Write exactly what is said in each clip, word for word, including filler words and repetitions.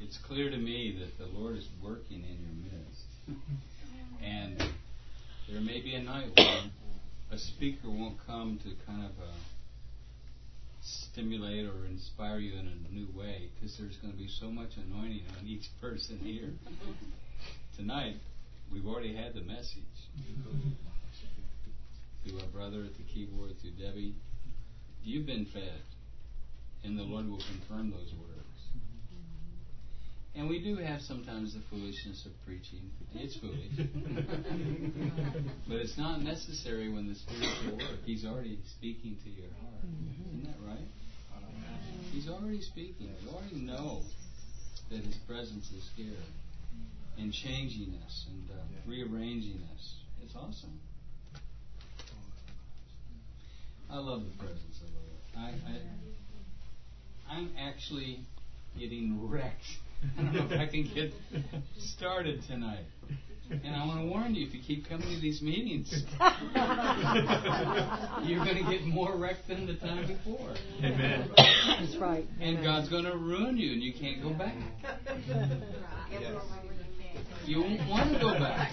it's clear to me that the Lord is working in your midst. And there may be a night when a speaker won't come to kind of uh, stimulate or inspire you in a new way, because there's going to be so much anointing on each person here. Tonight, we've already had the message. Through our brother at the keyboard, through Debbie. You've been fed, and the Lord will confirm those words. And we do have sometimes the foolishness of preaching. It's foolish. But it's not necessary when the Spirit's at work. He's already speaking to your heart. Isn't that right? He's already speaking. You already know that His presence is here and changing us and uh, rearranging us. It's awesome. I love the presence of the Lord. I, I, I'm actually getting wrecked. I don't know if I can get started tonight. And I want to warn you, if you keep coming to these meetings, you're going to get more wrecked than the time before. Amen. That's right. And God's going to ruin you, and you can't go back. You won't want to go back.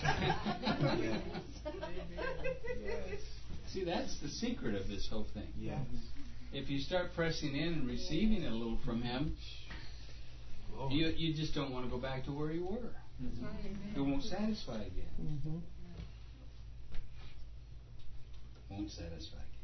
See, that's the secret of this whole thing. Yes. If you start pressing in and receiving a little from Him, you you just don't want to go back to where you were. Mm-hmm. It won't satisfy again. Mm-hmm. Won't satisfy again.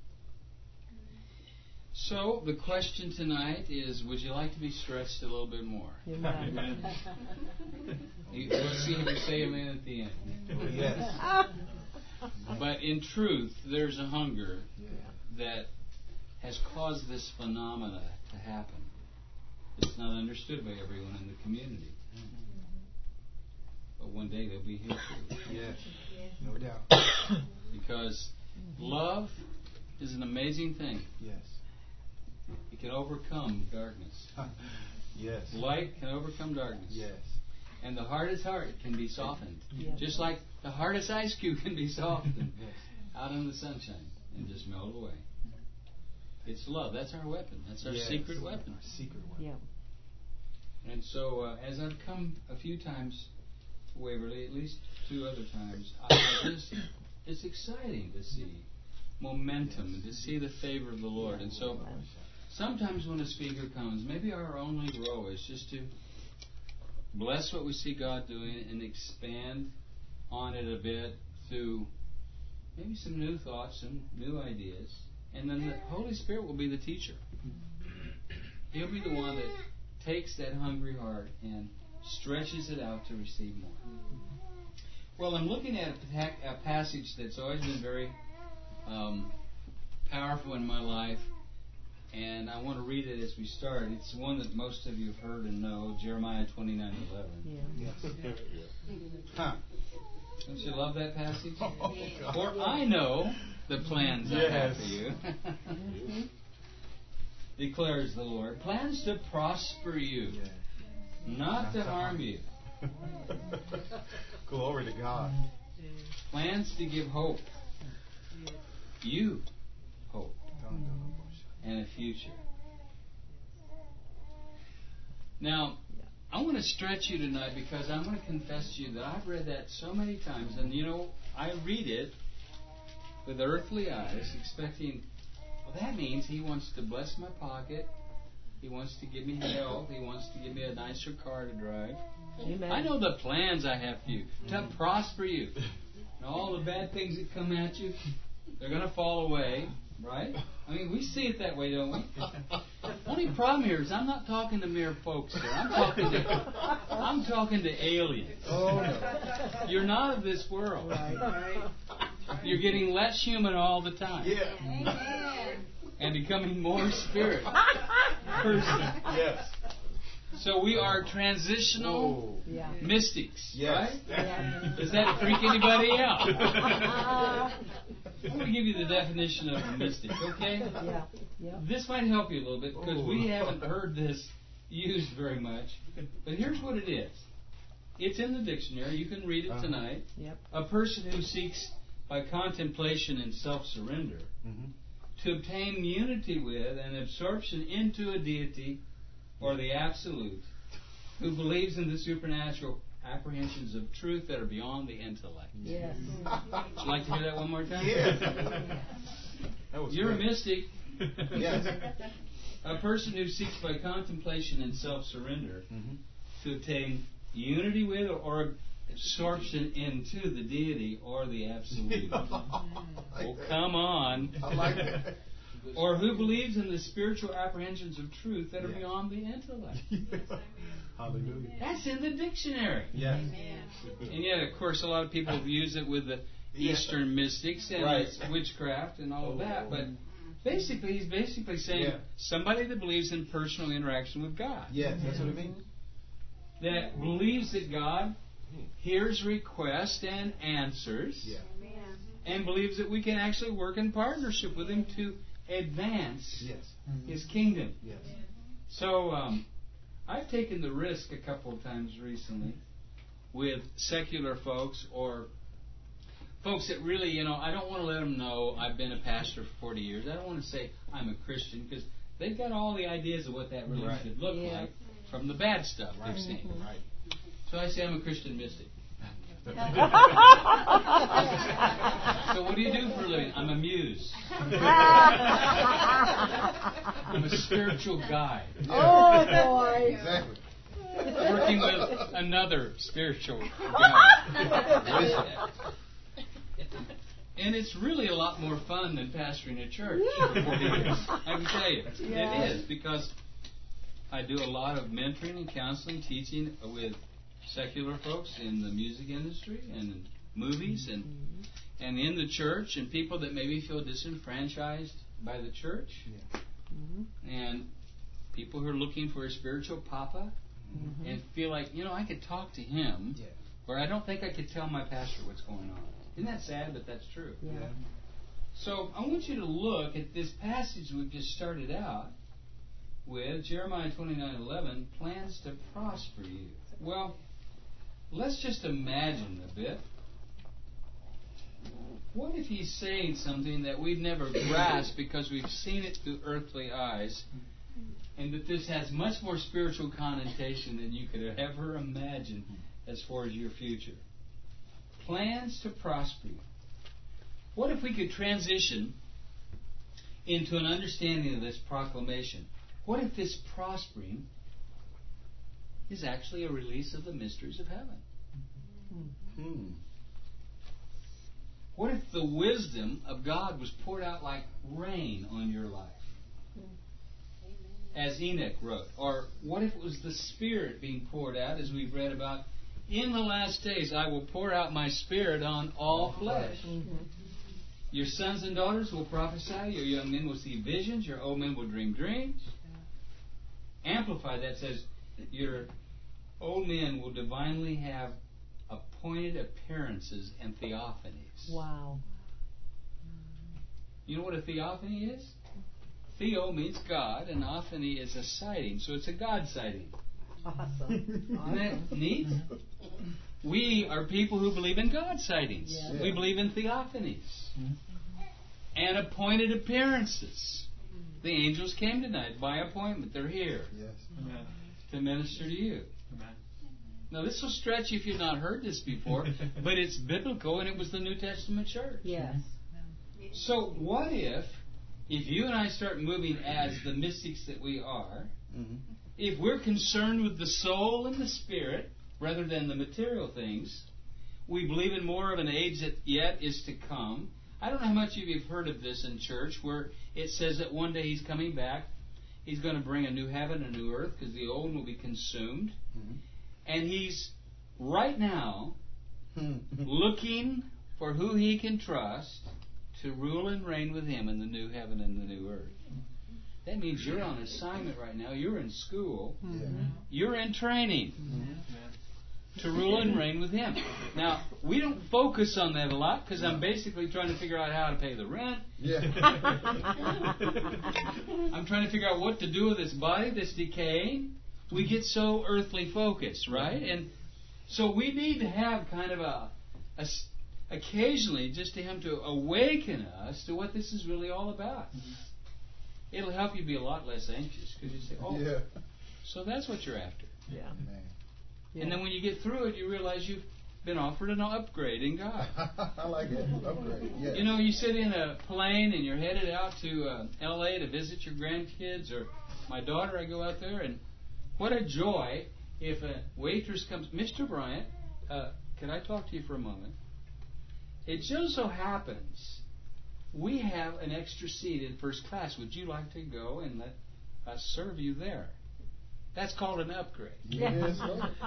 So the question tonight is: would you like to be stretched a little bit more? Amen. Let's see if you say amen at the end. Yes. But in truth, there's a hunger that has caused this phenomena to happen. It's not understood by everyone in the community. But one day they'll be here too. Yes. No doubt. Because love is an amazing thing. Yes. It can overcome darkness. Yes. Light can overcome darkness. Yes. And the hardest heart can be softened. Yes. Just like the hardest ice cube can be softened out in the sunshine and just melt away. It's love. That's our weapon. That's our Yes. secret weapon. Our secret weapon. Yeah. And so, uh, as I've come a few times to Waverly, at least two other times, I, I just, it's exciting to see momentum and to see the favor of the Lord. And so, sometimes when a speaker comes, maybe our only role is just to bless what we see God doing and expand on it a bit through maybe some new thoughts, some new ideas. And then the Holy Spirit will be the teacher. He'll be the one that takes that hungry heart and stretches it out to receive more. Well, I'm looking at a, a passage that's always been very um, powerful in my life, and I want to read it as we start. It's one that most of you have heard and know, Jeremiah twenty-nine eleven. Yeah. Yes. Huh. Don't you love that passage? Oh, For I know the plans I have for you, declares the Lord. Plans to prosper you, Yes. not to harm you. Glory to God. Plans to give hope. You hope and a future. Now, I want to stretch you tonight because I'm going to confess to you that I've read that so many times. And, you know, I read it with earthly eyes, expecting, well, that means He wants to bless my pocket. He wants to give me health. He wants to give me a nicer car to drive. Amen. I know the plans I have for you, to prosper you. And all the bad things that come at you, they're going to fall away, right? I mean, we see it that way, don't we? Only problem here is I'm not talking to mere folks here. I'm talking to, I'm talking to aliens. Oh, no. You're not of this world. Right. You're getting less human all the time. Yeah. Amen. And becoming more spirit person. Yes. So we are transitional Oh. Yeah. mystics, Yes. right? Yeah. Does that freak anybody out? I'm going to give you the definition of a mystic, okay? Yeah. Yeah. This might help you a little bit because Oh. we haven't heard this used very much. But here's what it is. It's in the dictionary. You can read it tonight. Yep. A person who seeks by contemplation and self-surrender Mm-hmm. to obtain unity with and absorption into a deity or the absolute who believes in the supernatural apprehensions of truth that are beyond the intellect. Yes. Would you like to hear that one more time? Yes. That was You're great. a mystic. Yes. A person who seeks by contemplation and self-surrender Mm-hmm. to obtain unity with or absorption into the deity or the absolute. Oh, come on. I like that. Or who believes in the spiritual apprehensions of truth that are Yeah. beyond the intellect. Hallelujah. That's in the dictionary. Yes. And yet, of course, a lot of people use it with the Yeah. Eastern mystics and Right. it's witchcraft and all of that. Oh. But basically, he's basically saying Yeah. somebody that believes in personal interaction with God. Yes, that's what it means. That believes that God hears requests and answers. Yeah. And believes that we can actually work in partnership with Him to advance Yes. His kingdom. Yes. So, um, I've taken the risk a couple of times recently with secular folks or folks that really, you know, I don't want to let them know I've been a pastor for forty years. I don't want to say I'm a Christian because they've got all the ideas of what that really Right. should look Yeah. like from the bad stuff Right. they've seen. Right. So I say I'm a Christian mystic. So what do you do for a living? I'm a muse. I'm a spiritual guide. Oh, boy. Exactly. Working with another spiritual guide. And it's really a lot more fun than pastoring a church for forty years. I can tell you. Yeah. It is because I do a lot of mentoring and counseling, teaching with secular folks in the music industry and in movies and and in the church and people that maybe feel disenfranchised by the church Mm-hmm. and people who are looking for a spiritual papa Mm-hmm. and feel like, you know, I could talk to him Yeah. or I don't think I could tell my pastor what's going on. Isn't that sad? But that's true. Yeah. Yeah. So I want you to look at this passage we've just started out with, Jeremiah twenty-nine eleven, plans to prosper you. Well, let's just imagine a bit. What if he's saying something that we've never grasped because we've seen it through earthly eyes, and that this has much more spiritual connotation than you could ever imagine as far as your future? Plans to prosper you. What if we could transition into an understanding of this proclamation? What if this prospering is actually a release of the mysteries of heaven? Hmm. What if the wisdom of God was poured out like rain on your life? As Enoch wrote. Or what if it was the Spirit being poured out, as we've read about, in the last days I will pour out my Spirit on all flesh. Mm-hmm. Your sons and daughters will prophesy, your young men will see visions, your old men will dream dreams. Amplified, that says, your old men will divinely have appointed appearances and theophanies. Wow. You know what a theophany is? Theo means God, and ophany is a sighting, so it's a God sighting. Awesome. Isn't that neat? We are people who believe in God sightings. Yeah. We believe in theophanies and appointed appearances. The angels came tonight by appointment. They're here Yes. to minister to you. Now, this will stretch you if you've not heard this before, but it's biblical, and it was the New Testament church. Yes. So what if, if you and I start moving as the mystics that we are, Mm-hmm. if we're concerned with the soul and the spirit rather than the material things, we believe in more of an age that yet is to come. I don't know how much of you have heard of this in church, where it says that one day He's coming back. He's going to bring a new heaven and a new earth because the old will be consumed. Mm-hmm. And He's right now Mm-hmm. looking for who He can trust to rule and reign with Him in the new heaven and the new earth. That means you're on assignment right now. You're in school. Yeah. You're in training Mm-hmm. to rule and reign with Him. Now, we don't focus on that a lot because I'm basically trying to figure out how to pay the rent. Yeah. I'm trying to figure out what to do with this body that's decaying. We get so earthly focused, right? And so we need to have kind of a, a s- occasionally just to Him to awaken us to what this is really all about. It'll help you be a lot less anxious because you say, oh, Yeah. so that's what you're after. Yeah. Man. And then when you get through it, you realize you've been offered an upgrade in God. I like it. Upgrade. Yes. You know, you sit in a plane and you're headed out to uh, L A to visit your grandkids, or my daughter, I go out there, and what a joy if a waitress comes, Mister Bryant, uh, can I talk to you for a moment? It just so happens we have an extra seat in first class. Would you like to go and let us serve you there? That's called an upgrade. Yes, sir. I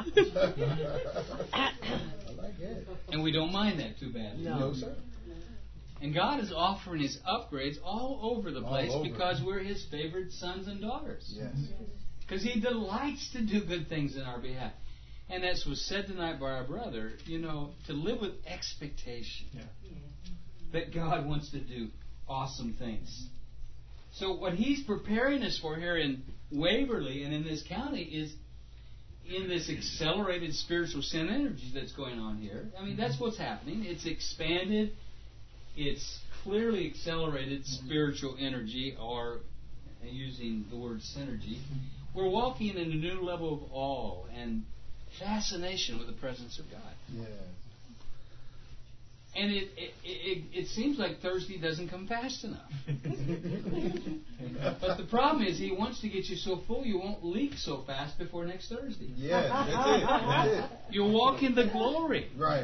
like it. And we don't mind that too badly. No. No, sir. And God is offering His upgrades all over the All place over. because we're His favored sons and daughters. Yes. Because He delights to do good things in our behalf. And as was said tonight by our brother, you know, to live with expectation Yeah. that God wants to do awesome things. So what He's preparing us for here in Waverly and in this county is in this accelerated spiritual sin energy that's going on here. I mean, that's what's happening. It's expanded. It's clearly accelerated spiritual energy, or using the word synergy. We're walking in a new level of awe and fascination with the presence of God. Yes. And it, it, it, it seems like Thursday doesn't come fast enough. But the problem is He wants to get you so full you won't leak so fast before next Thursday. Yeah, that's it. That's it. You'll walk in the glory. Right.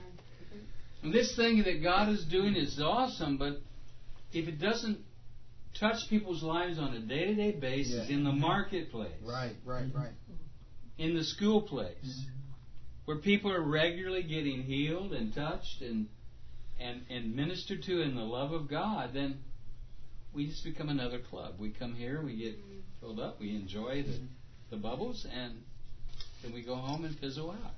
And this thing that God is doing is awesome, but if it doesn't touch people's lives on a day-to-day basis, Yeah. in the marketplace, Right, right, right. in the school place, where people are regularly getting healed and touched and and, and ministered to in the love of God, then we just become another club. We come here, we get filled up, we enjoy the, the bubbles, and then we go home and fizzle out.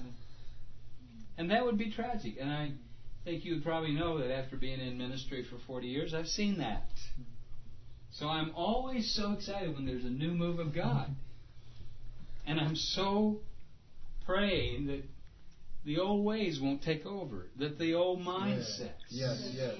And that would be tragic. And I think you would probably know that after being in ministry for forty years, I've seen that. So I'm always so excited when there's a new move of God. And I'm so praying that the old ways won't take over, that the old mindsets. Yes, yes.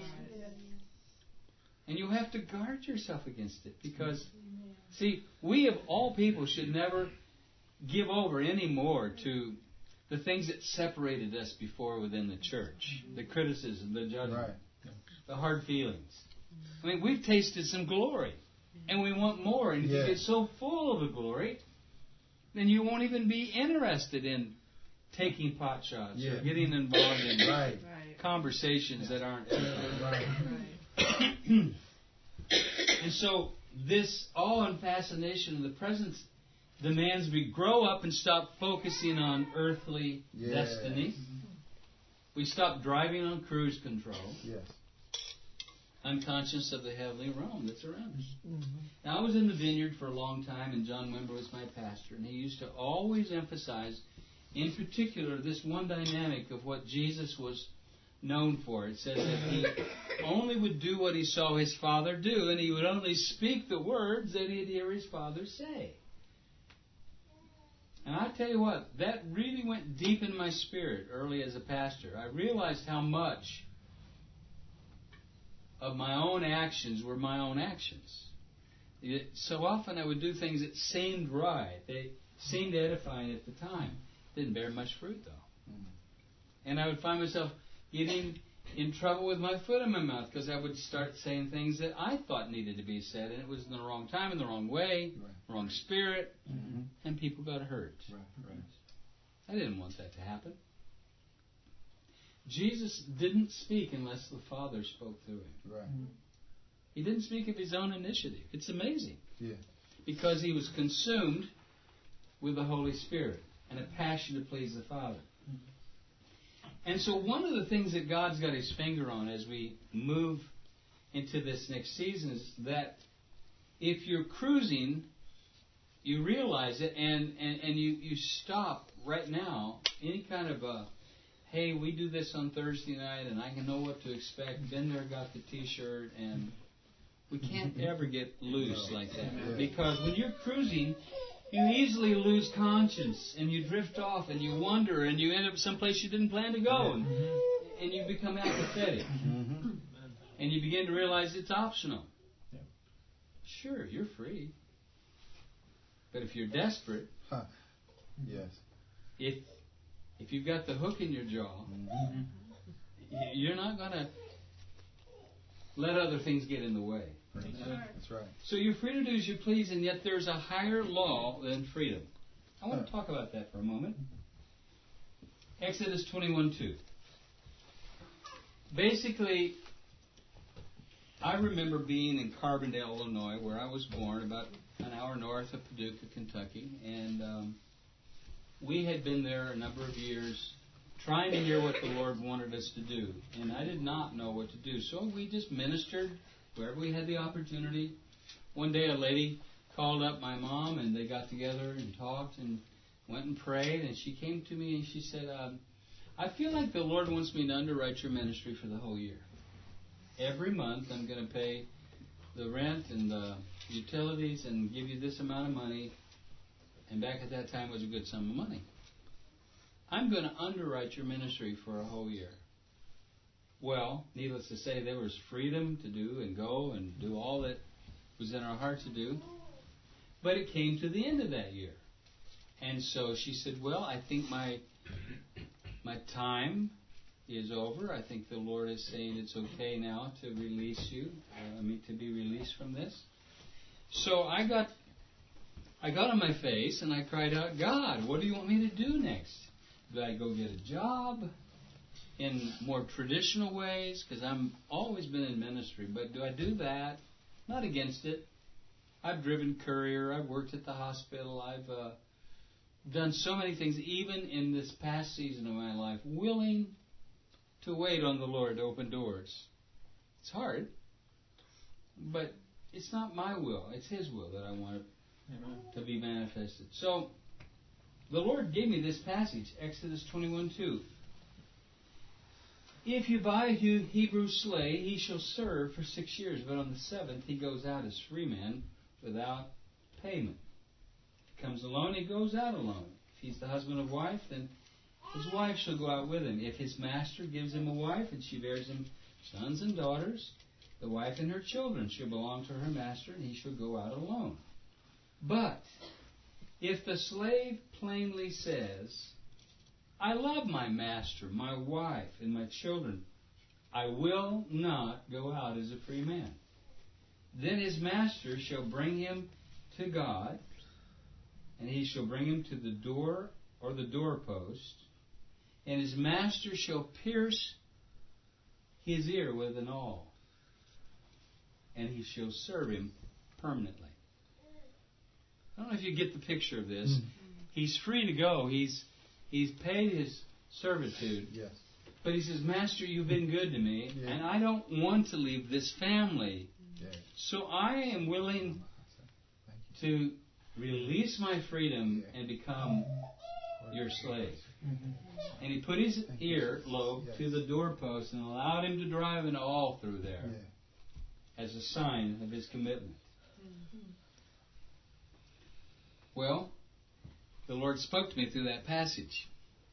And you have to guard yourself against it because, see, we of all people should never give over anymore to the things that separated us before within the church. The criticism, the judgment, Right. the hard feelings. I mean, we've tasted some glory, and we want more. And if Yeah. you get so full of the glory, then you won't even be interested in taking pot shots Yeah. or getting involved in Right. conversations that aren't edificating. Right. And so this awe and fascination of the presence demands we grow up and stop focusing on earthly Yeah. destiny. We stop driving on cruise control, Yes. unconscious of the heavenly realm that's around us. Now, I was in the vineyard for a long time, and John Wimber was my pastor, and he used to always emphasize, in particular, this one dynamic of what Jesus was known for. It says that He only would do what He saw His Father do, and He would only speak the words that He'd hear His Father say. And I tell you what, that really went deep in my spirit early as a pastor. I realized how much of my own actions were my own actions. It, so often I would do things that seemed right. They seemed edifying at the time. Didn't bear much fruit, though. Mm. And I would find myself getting in trouble with my foot in my mouth because I would start saying things that I thought needed to be said, and it was in the wrong time, in the wrong way, Right. wrong spirit, Mm-hmm. and people got hurt. Right, right. I didn't want that to happen. Jesus didn't speak unless the Father spoke through Him. Right. He didn't speak of His own initiative. It's amazing. Yeah. Because He was consumed with the Holy Spirit and a passion to please the Father. And so one of the things that God's got His finger on as we move into this next season is that if you're cruising, you realize it, and, and, and you, you stop right now any kind of a, hey, we do this on Thursday night, and I can know what to expect. Been there, got the T-shirt, and we can't ever get loose like that. Yeah. Because when you're cruising, you easily lose conscience, and you drift off, and you wander, and you end up someplace you didn't plan to go, and, and you become apathetic. Mm-hmm. And you begin to realize it's optional. Yeah. Sure, you're free. But if you're desperate, Huh. Yes. If if you've got the hook in your jaw, Mm-hmm. y- you're not going to let other things get in the way. That's right. That's right. So you're free to do as you please, and yet there's a higher law than freedom. I want to talk about that for a moment. Exodus twenty-one two. Basically, I remember being in Carbondale, Illinois, where I was born, about an hour north of Paducah, Kentucky, and um, we had been there a number of years trying to hear what the Lord wanted us to do, and I did not know what to do, so we just ministered wherever we had the opportunity. One day a lady called up my mom, and they got together and talked and went and prayed, and she came to me and she said, um, I feel like the Lord wants me to underwrite your ministry for the whole year. Every month I'm going to pay the rent and the utilities and give you this amount of money. And back at that time it was a good sum of money. I'm going to underwrite your ministry for a whole year. Well, needless to say, there was freedom to do and go and do all that was in our heart to do. But it came to the end of that year. And so she said, well, I think my my time is over. I think the Lord is saying it's okay now to release you, uh, I mean, to be released from this. So I got I got on my face and I cried out, God, what do you want me to do next? Do I go get a job in more traditional ways? Because I've always been in ministry, but do I do that? Not against it. I've driven courier. I've worked at the hospital. I've uh, done so many things, even in this past season of my life, willing to wait on the Lord to open doors. It's hard, but it's not my will. It's His will that I want to be manifested. So the Lord gave me this passage, Exodus twenty-one two. If you buy a Hebrew slave, he shall serve for six years, but on the seventh he goes out as free man without payment. If he comes alone, he goes out alone. If he's the husband of wife, then his wife shall go out with him. If his master gives him a wife, and she bears him sons and daughters, the wife and her children shall belong to her master, and he shall go out alone. But if the slave plainly says, I love my master, my wife, and my children, I will not go out as a free man, then his master shall bring him to God, and he shall bring him to the door or the doorpost, and his master shall pierce his ear with an awl, and he shall serve him permanently. I don't know if you get the picture of this. Mm. He's free to go. He's he's paid his servitude. Yes. But he says, Master, you've been good to me, yeah. and I don't want to leave this family. Yeah. So I am willing to release my freedom yeah. and become your slave. Mm-hmm. And he put his ear lobe yes. to the doorpost and allowed him to drive an awl through there yeah. as a sign of his commitment. Mm-hmm. Well, the Lord spoke to me through that passage.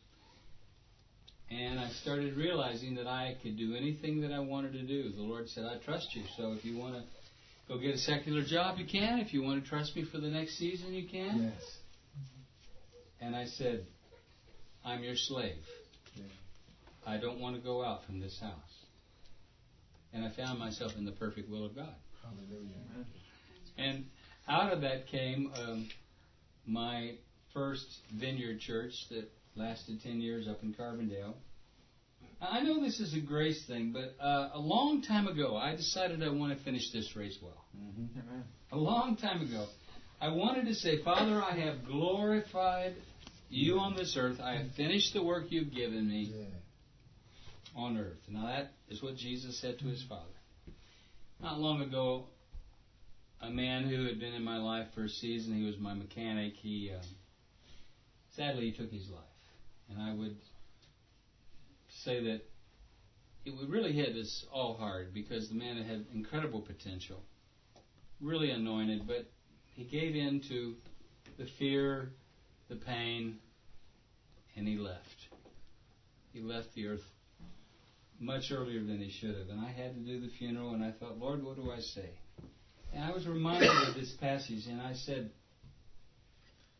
And I started realizing that I could do anything that I wanted to do. The Lord said, I trust you. So if you want to go get a secular job, you can. If you want to trust me for the next season, you can. Yes. And I said, I'm your slave. Yeah. I don't want to go out from this house. And I found myself in the perfect will of God. Hallelujah. And out of that came um, my first vineyard church that lasted ten years up in Carbondale. I know this is a grace thing, but uh, a long time ago, I decided I want to finish this race well. Mm-hmm. A long time ago, I wanted to say, Father, I have glorified you on this earth. I have finished the work you've given me yeah. on earth. Now that is what Jesus said to his Father. Not long ago, a man who had been in my life for a season, he was my mechanic, he um, sadly he took his life. And I would say that it would really hit us all hard because the man had incredible potential, really anointed, but he gave in to the fear, the pain, and he left. He left the earth much earlier than he should have. And I had to do the funeral, and I thought, Lord, what do I say? And I was reminded of this passage, and I said,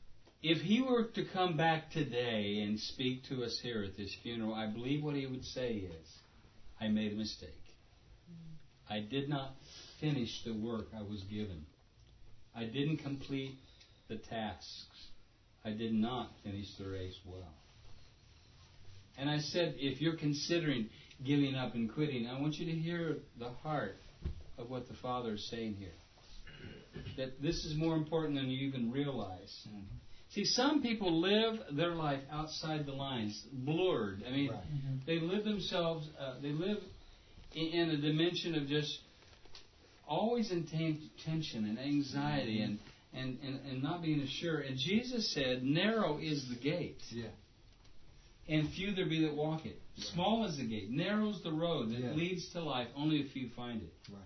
if he were to come back today and speak to us here at this funeral, I believe what he would say is, I made a mistake. I did not finish the work I was given. I didn't complete the tasks. I did not finish the race well. And I said, if you're considering giving up and quitting, I want you to hear the heart of what the Father is saying here. That this is more important than you even realize. Mm-hmm. See, some people live their life outside the lines, blurred. I mean, right. mm-hmm. they live themselves, uh, they live in, in a dimension of just always in t- tension and anxiety mm-hmm. and, and, and, and not being assured. And Jesus said, narrow is the gate. Yeah. And few there be that walk it. Right. Small is the gate. Narrow is the road that yeah. leads to life. Only a few find it. Right.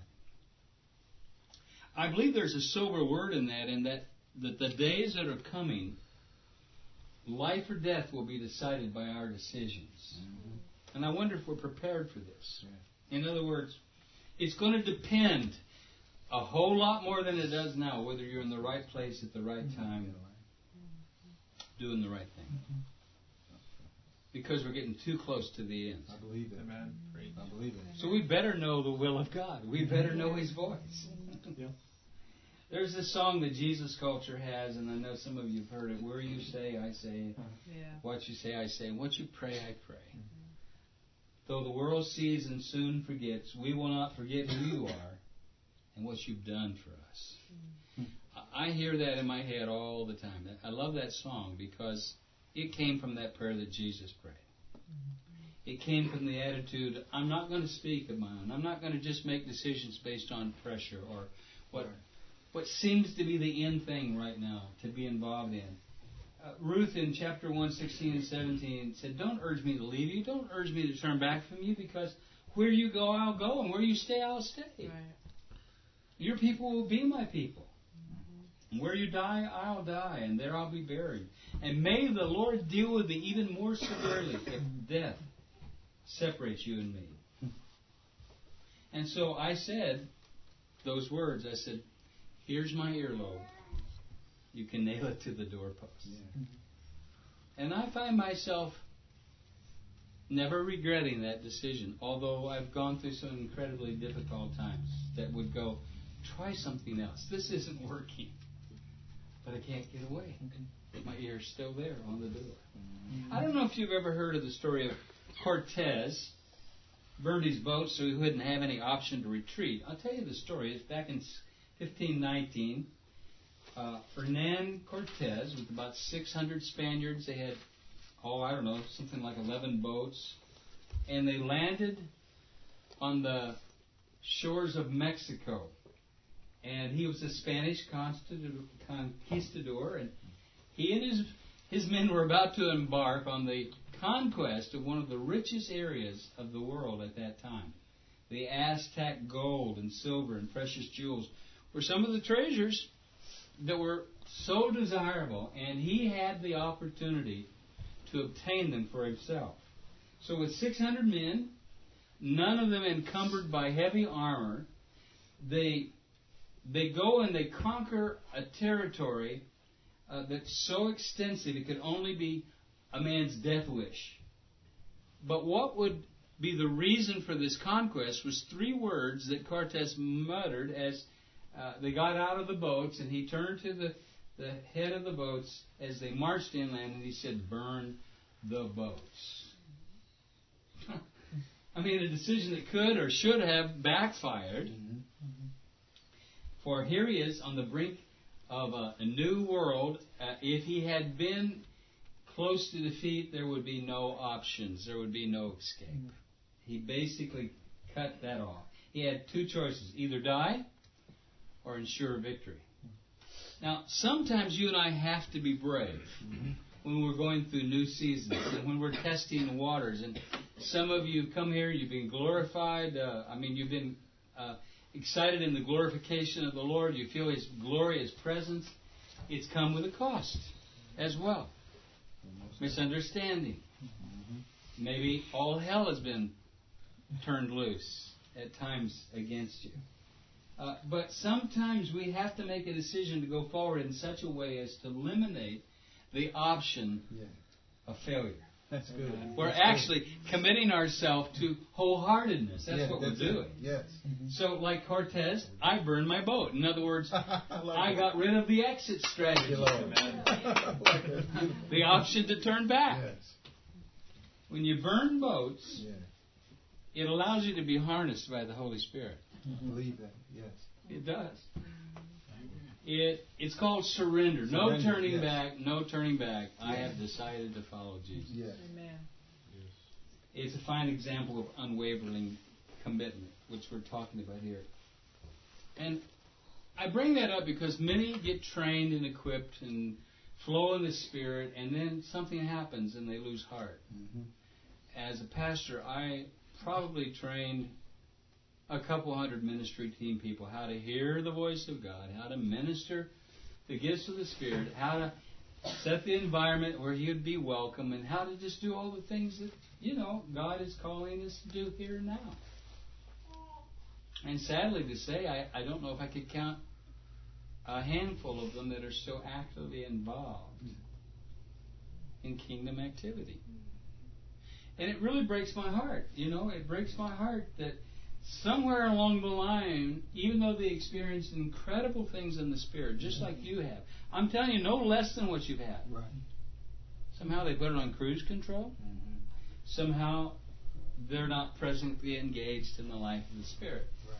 I believe there's a sober word in that, in that, that the days that are coming, life or death will be decided by our decisions. Mm-hmm. And I wonder if we're prepared for this. Yeah. In other words, it's going to depend a whole lot more than it does now, whether you're in the right place at the right time, mm-hmm. doing the right thing. Mm-hmm. Because we're getting too close to the end. I believe it. Amen. I believe it. So we better know the will of God. We better know His voice. Yeah. There's this song that Jesus Culture has, and I know some of you have heard it. Where you say, I say. Yeah. What you say, I say. And what you pray, I pray. Mm-hmm. Though the world sees and soon forgets, we will not forget who you are and what you've done for us. Mm-hmm. I hear that in my head all the time. I love that song because it came from that prayer that Jesus prayed. Mm-hmm. It came from the attitude, I'm not going to speak of my own. I'm not going to just make decisions based on pressure or what what seems to be the end thing right now to be involved in. Uh, Ruth in chapter one, sixteen and seventeen said, don't urge me to leave you. Don't urge me to turn back from you, because where you go, I'll go, and where you stay, I'll stay. Right. Your people will be my people. And where you die, I'll die, and there I'll be buried. And may the Lord deal with me even more severely if death separates you and me. And so I said those words. I said, here's my earlobe. You can nail it to the doorpost. Yeah. And I find myself never regretting that decision, although I've gone through some incredibly difficult times that would go, try something else. This isn't working. But I can't get away. Okay. My ear's still there on the door. Mm-hmm. I don't know if you've ever heard of the story of Cortez. Burned his boat so he wouldn't have any option to retreat. I'll tell you the story. It's back in fifteen nineteen. Uh, Hernan Cortez, with about six hundred Spaniards, they had, oh, I don't know, something like eleven boats. And they landed on the shores of Mexico. And he was a Spanish conquistador, and he and his his men were about to embark on the conquest of one of the richest areas of the world at that time. The Aztec gold and silver and precious jewels were some of the treasures that were so desirable, and he had the opportunity to obtain them for himself. So with six hundred men, none of them encumbered by heavy armor, they They go and they conquer a territory uh, that's so extensive it could only be a man's death wish. But what would be the reason for this conquest was three words that Cortez muttered as uh, they got out of the boats, and he turned to the, the head of the boats as they marched inland, and he said, burn the boats. I mean, a decision that could or should have backfired. Mm-hmm. For here he is on the brink of a, a new world. Uh, if he had been close to defeat, there would be no options. There would be no escape. He basically cut that off. He had two choices, either die or ensure victory. Now, sometimes you and I have to be brave when we're going through new seasons and when we're testing the waters. And some of you have come here, you've been glorified. Uh, I mean, you've been Uh, excited in the glorification of the Lord. You feel His glory, His presence. It's come with a cost as well. Misunderstanding. Mm-hmm. Maybe all hell has been turned loose at times against you. Uh, but sometimes we have to make a decision to go forward in such a way as to eliminate the option Yeah. of failure. That's good. We're That's actually committing ourselves to wholeheartedness. That's yeah, what that's we're it. doing. Yes. So, like Cortez, I burned my boat. In other words, I, like I it. got rid of the exit strategy, Thank you, Lord. I like it. That's beautiful. the option to turn back. Yes. When you burn boats, Yeah. it allows you to be harnessed by the Holy Spirit. I believe that. Yes. It does. It it's called surrender. No Surrender, turning yes. back. No turning back. I have decided to follow Jesus. Yes. Amen. It's a fine example of unwavering commitment, which we're talking about here. And I bring that up because many get trained and equipped and flow in the Spirit, and then something happens and they lose heart. Mm-hmm. As a pastor, I probably trained a couple hundred ministry team people how to hear the voice of God, how to minister the gifts of the Spirit, how to set the environment where He would be welcome, and how to just do all the things that, you know, God is calling us to do here and now. And sadly to say, I, I don't know if I could count a handful of them that are still actively involved in kingdom activity. And it really breaks my heart. You know, it breaks my heart that somewhere along the line, even though they experienced incredible things in the Spirit, just like you have, I'm telling you, no less than what you've had. Right. Somehow they put it on cruise control. Mm-hmm. Somehow they're not presently engaged in the life of the Spirit. Right.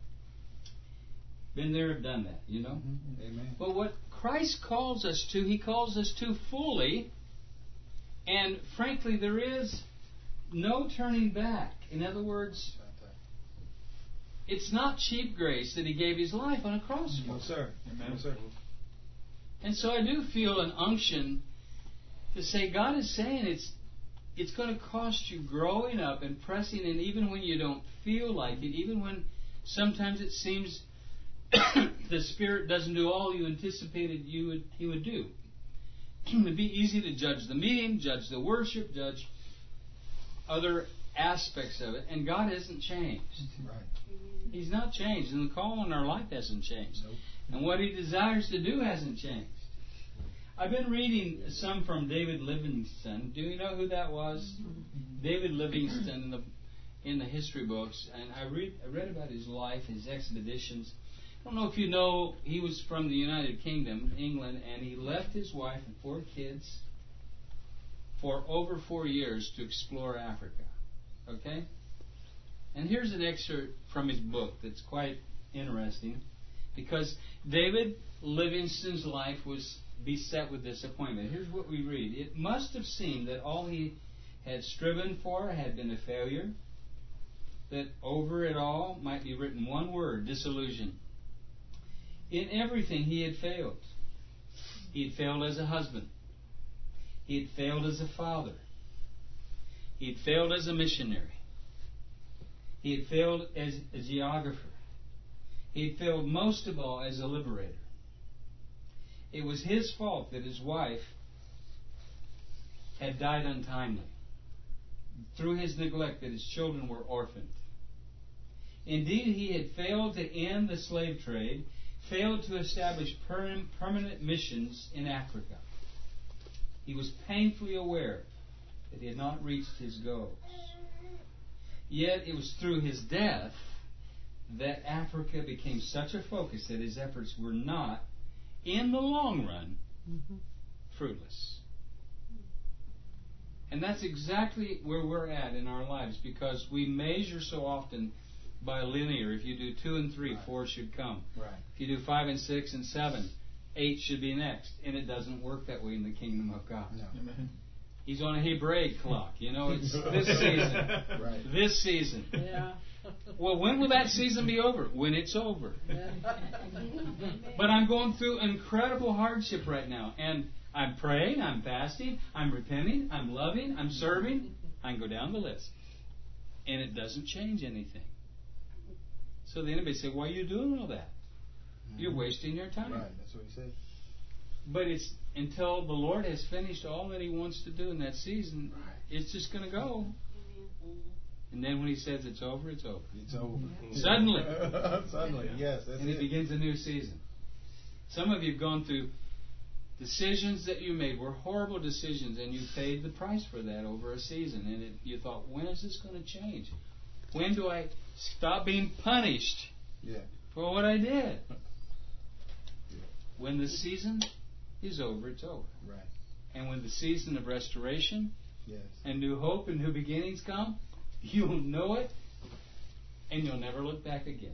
Been there, done that, you know? Mm-hmm. Amen. But what Christ calls us to, He calls us to fully. And frankly, there is no turning back. In other words, it's not cheap grace that He gave His life on a cross for. No, sir. Amen, sir. And so I do feel an unction to say, God is saying it's it's going to cost you growing up and pressing in, even when you don't feel like it, even when sometimes it seems the Spirit doesn't do all you anticipated you would He would do. It would be easy to judge the meeting, judge the worship, judge other aspects of it, and God hasn't changed. Right. He's not changed, and the call on our life hasn't changed. Nope. And what He desires to do hasn't changed. I've been reading some from David Livingstone. Do you know who that was? David Livingstone in the in the history books, and I read I read about his life, his expeditions. I don't know if you know, he was from the United Kingdom, England, and he left his wife and four kids for over four years to explore Africa. Okay? And here's an excerpt from his book that's quite interesting, because David Livingstone's life was beset with disappointment. Here's what we read. It must have seemed that all he had striven for had been a failure, that over it all might be written one word, disillusion. In everything he had failed. He had failed as a husband. He had failed as a father. He had failed as a missionary. He had failed as a geographer. He had failed most of all as a liberator. It was his fault that his wife had died untimely. Through his neglect that his children were orphaned. Indeed, he had failed to end the slave trade, failed to establish per- permanent missions in Africa. He was painfully aware that he had not reached his goals. Yet it was through his death that Africa became such a focus that his efforts were not, in the long run, mm-hmm. fruitless. And that's exactly where we're at in our lives, because we measure so often by linear. If you do two and three, right. four should come. Right. If you do five and six and seven, eight should be next. And it doesn't work that way in the kingdom of God. No. Amen. He's on a Hebraic clock. You know, it's this season. Right. This season. Yeah. Well, when will that season be over? When it's over. Yeah. But I'm going through incredible hardship right now. And I'm praying, I'm fasting, I'm repenting, I'm loving, I'm serving. I can go down the list. And it doesn't change anything. So the enemy say, why are you doing all that? Mm-hmm. You're wasting your time. Right, that's what he said. But it's until the Lord has finished all that He wants to do in that season, right. It's just going to go. And then when He says it's over, it's over. It's over. Suddenly. Suddenly, yes. That's and it. He begins a new season. Some of you have gone through Decisions that you made were horrible decisions, and you paid the price for that over a season. And it, you thought, when is this going to change? When do I stop being punished Yeah. for what I did? When the season is over, it's over. Right. And when the season of restoration Yes. and new hope and new beginnings come, you'll know it, and you'll never look back again.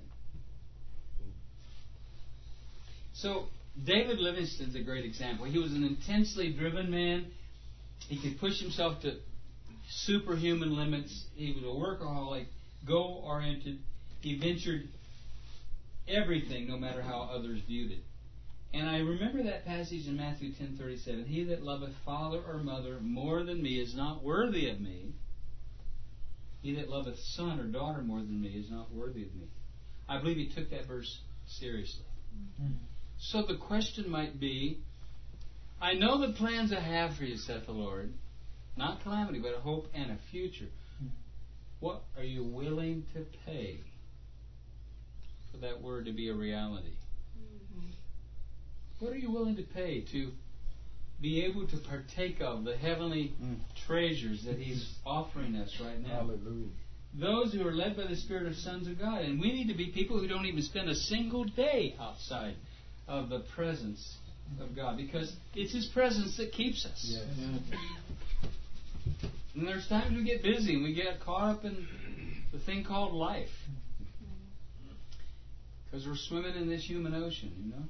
So, David Livingstone's a great example. He was an intensely driven man. He could push himself to superhuman limits. He was a workaholic, goal-oriented. He ventured everything, no matter how others viewed it. And I remember that passage in Matthew ten thirty-seven. He that loveth father or mother more than me is not worthy of me. He that loveth son or daughter more than me is not worthy of me. I believe he took that verse seriously. Mm-hmm. So the question might be, I know the plans I have for you, saith the Lord, not calamity, but a hope and a future. What are you willing to pay for that word to be a reality? Mm-hmm. What are you willing to pay to be able to partake of the heavenly mm. treasures that He's offering us right now? Hallelujah. Those who are led by the Spirit of sons of God. And we need to be people who don't even spend a single day outside of the presence of God, because it's His presence that keeps us. Yes. Yeah. And there's times we get busy and we get caught up in the thing called life, because we're swimming in this human ocean, you know.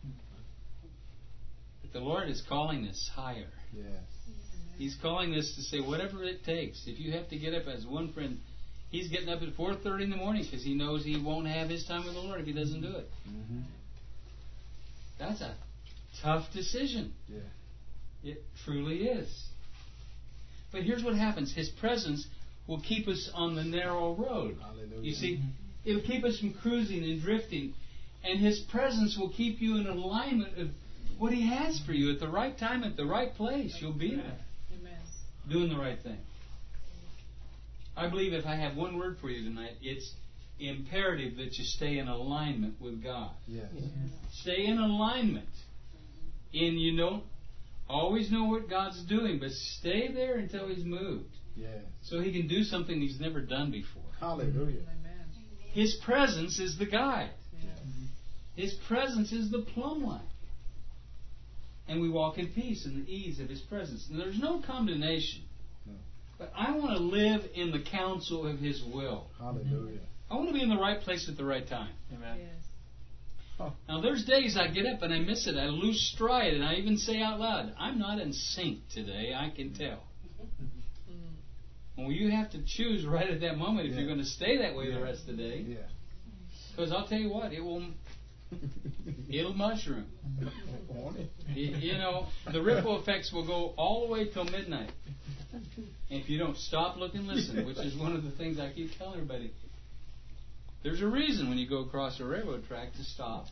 But the Lord is calling us higher. Yes. He's calling us to say, whatever it takes. If you have to get up, as one friend, he's getting up at four thirty in the morning because he knows he won't have his time with the Lord if he doesn't do it. Mm-hmm. That's a tough decision. Yeah. It truly is. But here's what happens. His presence will keep us on the narrow road. Hallelujah. You see, it'll keep us from cruising and drifting. And His presence will keep you in alignment of what He has for you at the right time, at the right place. You'll be there. Amen. Doing the right thing. I believe if I have one word for you tonight, it's imperative that you stay in alignment with God. Yes. Yeah. Stay in alignment. And you don't always know what God's doing, but stay there until He's moved. Yes. So He can do something He's never done before. Hallelujah. Amen. His presence is the guide. Yeah. His presence is the plumb line. And we walk in peace and the ease of His presence. And there's no condemnation. No. But I want to live in the counsel of His will. Hallelujah. I want to be in the right place at the right time. Amen. Yes. Oh. Now, there's days I get up and I miss it. I lose stride, and I even say out loud, I'm not in sync today. I can tell. Well, you have to choose right at that moment if Yeah. you're going to stay that way Yeah. the rest of the day. Yeah. Because I'll tell you what, it will, it'll mushroom. You, you know, the ripple effects will go all the way till midnight. And if you don't stop, look, and listen, which is one of the things I keep telling everybody. There's a reason when you go across a railroad track to stop,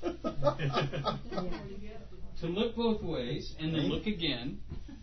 to look both ways, and then look again.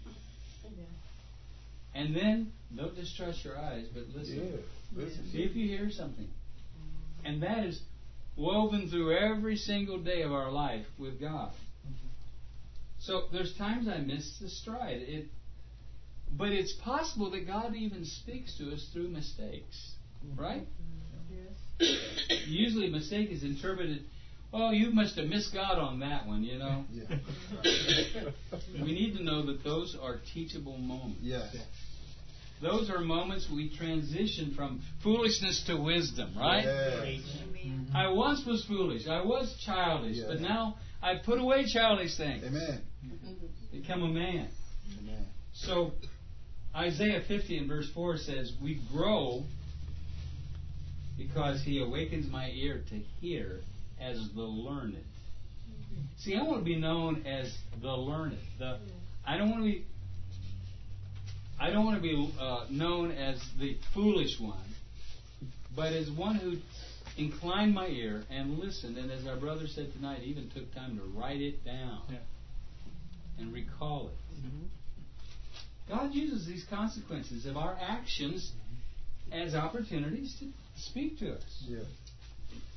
And then, don't just trust your eyes, but listen. Yeah. Listen. See if you hear something. And that is woven through every single day of our life with God. So there's times I miss the stride. It, but it's possible that God even speaks to us through mistakes. Right? Yes. Usually a mistake is interpreted, oh, you must have missed God on that one, you know. Yeah. We need to know that those are teachable moments. Yes. Those are moments we transition from foolishness to wisdom, right? Yes. I once was foolish. I was childish. Yeah. But now I put away childish things. Amen. Become a man. Amen. So Isaiah fifty in verse four says, we grow because He awakens my ear to hear as the learned. See, I want to be known as the learned. The, I don't want to be I don't want to be uh, known as the foolish one, but as one who inclined my ear and listened, and as our brother said tonight, even took time to write it down yeah. and recall it. Mm-hmm. God uses these consequences of our actions as opportunities to speak to us. Yeah.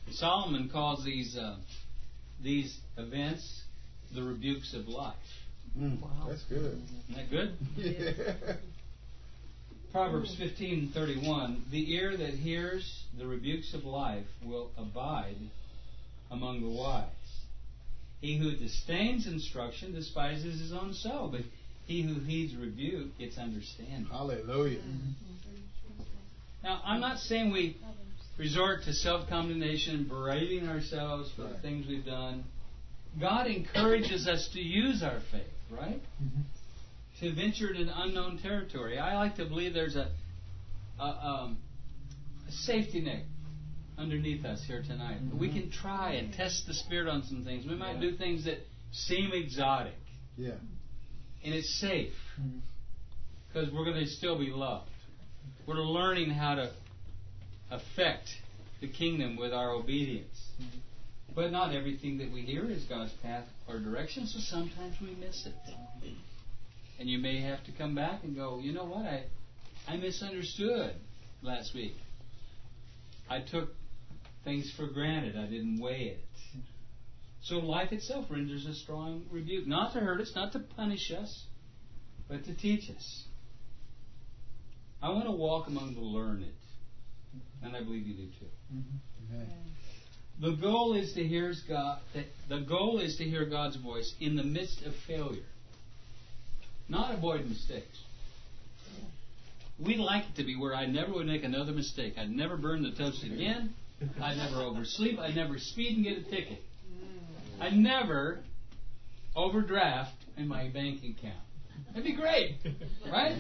Solomon calls these uh, these events the rebukes of life. Mm, Wow. That's good. Isn't that good? Yeah. Proverbs fifteen thirty-one. The ear that hears the rebukes of life will abide among the wise. He who disdains instruction despises his own soul, but he who heeds rebuke gets understanding. Hallelujah. Now, I'm not saying we resort to self-condemnation and berating ourselves for the Right. things we've done. God encourages us to use our faith, right? Mm-hmm. To venture into unknown territory. I like to believe there's a, a, um, a safety net underneath us here tonight. Mm-hmm. We can try and test the Spirit on some things. We might Yeah. do things that seem exotic. Yeah. And it's safe. Mm-hmm. Because we're going to still be loved. We're learning how to affect the kingdom with our obedience. Mm-hmm. But not everything that we hear is God's path or direction, so sometimes we miss it. And you may have to come back and go, you know what, I, I misunderstood last week. I took things for granted. I didn't weigh it. So life itself renders a strong rebuke. Not to hurt us, not to punish us, but to teach us. I want to walk among the learned. And I believe you do too. Mm-hmm. Amen. The goal is to hear God. The goal is to hear God's voice in the midst of failure, not avoid mistakes. We'd like it to be where I never would make another mistake. I'd never burn the toast again. I'd never oversleep. I'd never speed and get a ticket. I'd never overdraft in my bank account. That'd be great, right?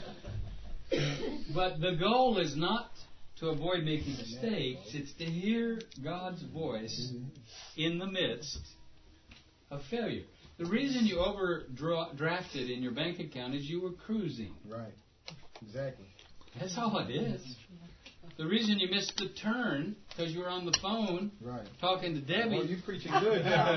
But the goal is not to avoid making mistakes. It's to hear God's voice in the midst of failure. The reason you overdrafted in your bank account is you were cruising. Right. Exactly. That's all it is. The reason you missed the turn because you were on the phone Right. talking to Debbie. Oh, you're preaching good now.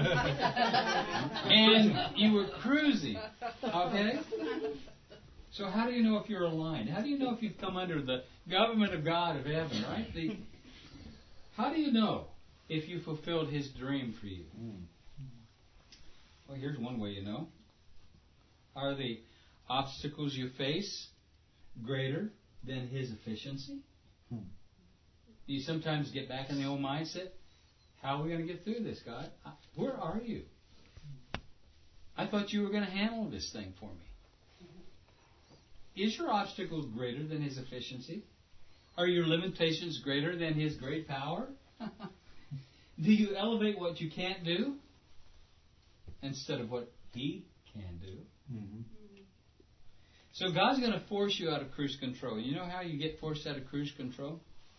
And you were cruising. Okay? So how do you know if you're aligned? How do you know if you've come under the government of God of heaven, right? The, how do you know if you fulfilled His dream for you? Mm. Well, here's one way you know. Are the obstacles you face greater than His efficiency? Hmm. Do you sometimes get back in the old mindset? How are we going to get through this, God? Where are you? I thought you were going to handle this thing for me. Is your obstacles greater than His efficiency? Are your limitations greater than His great power? Do you elevate what you can't do instead of what He can do? Mm-hmm. So God's going to force you out of cruise control. You know how you get forced out of cruise control?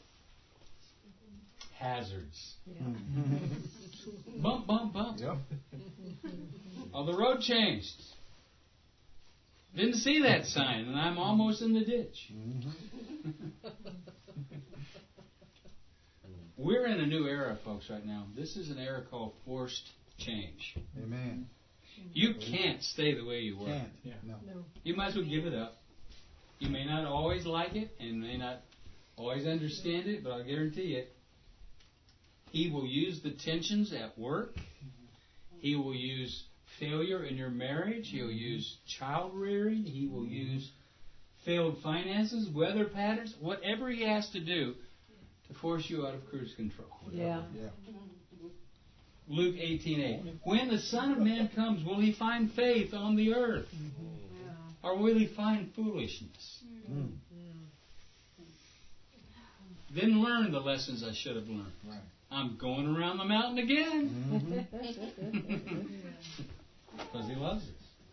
Hazards. Yeah. Mm-hmm. Bump, bump, bump. Yep. Oh, the road changed. Didn't see that sign, and I'm almost in the ditch. Mm-hmm. We're in a new era, folks, right now. This is an era called forced change. Amen. You can't stay the way you were. Can't. Yeah. No. No. You might as well give it up. You may not always like it and may not always understand it, but I'll guarantee it. He will use the tensions at work. He will use failure in your marriage. He'll use child rearing. He will use failed finances, weather patterns, whatever he has to do to force you out of cruise control. Yeah. Yeah. Luke eighteen eight. When the Son of Man comes, will He find faith on the earth? Or will He find foolishness? Mm. Then learn the lessons I should have learned. Right. I'm going around the mountain again. Mm-hmm. Because He loves us.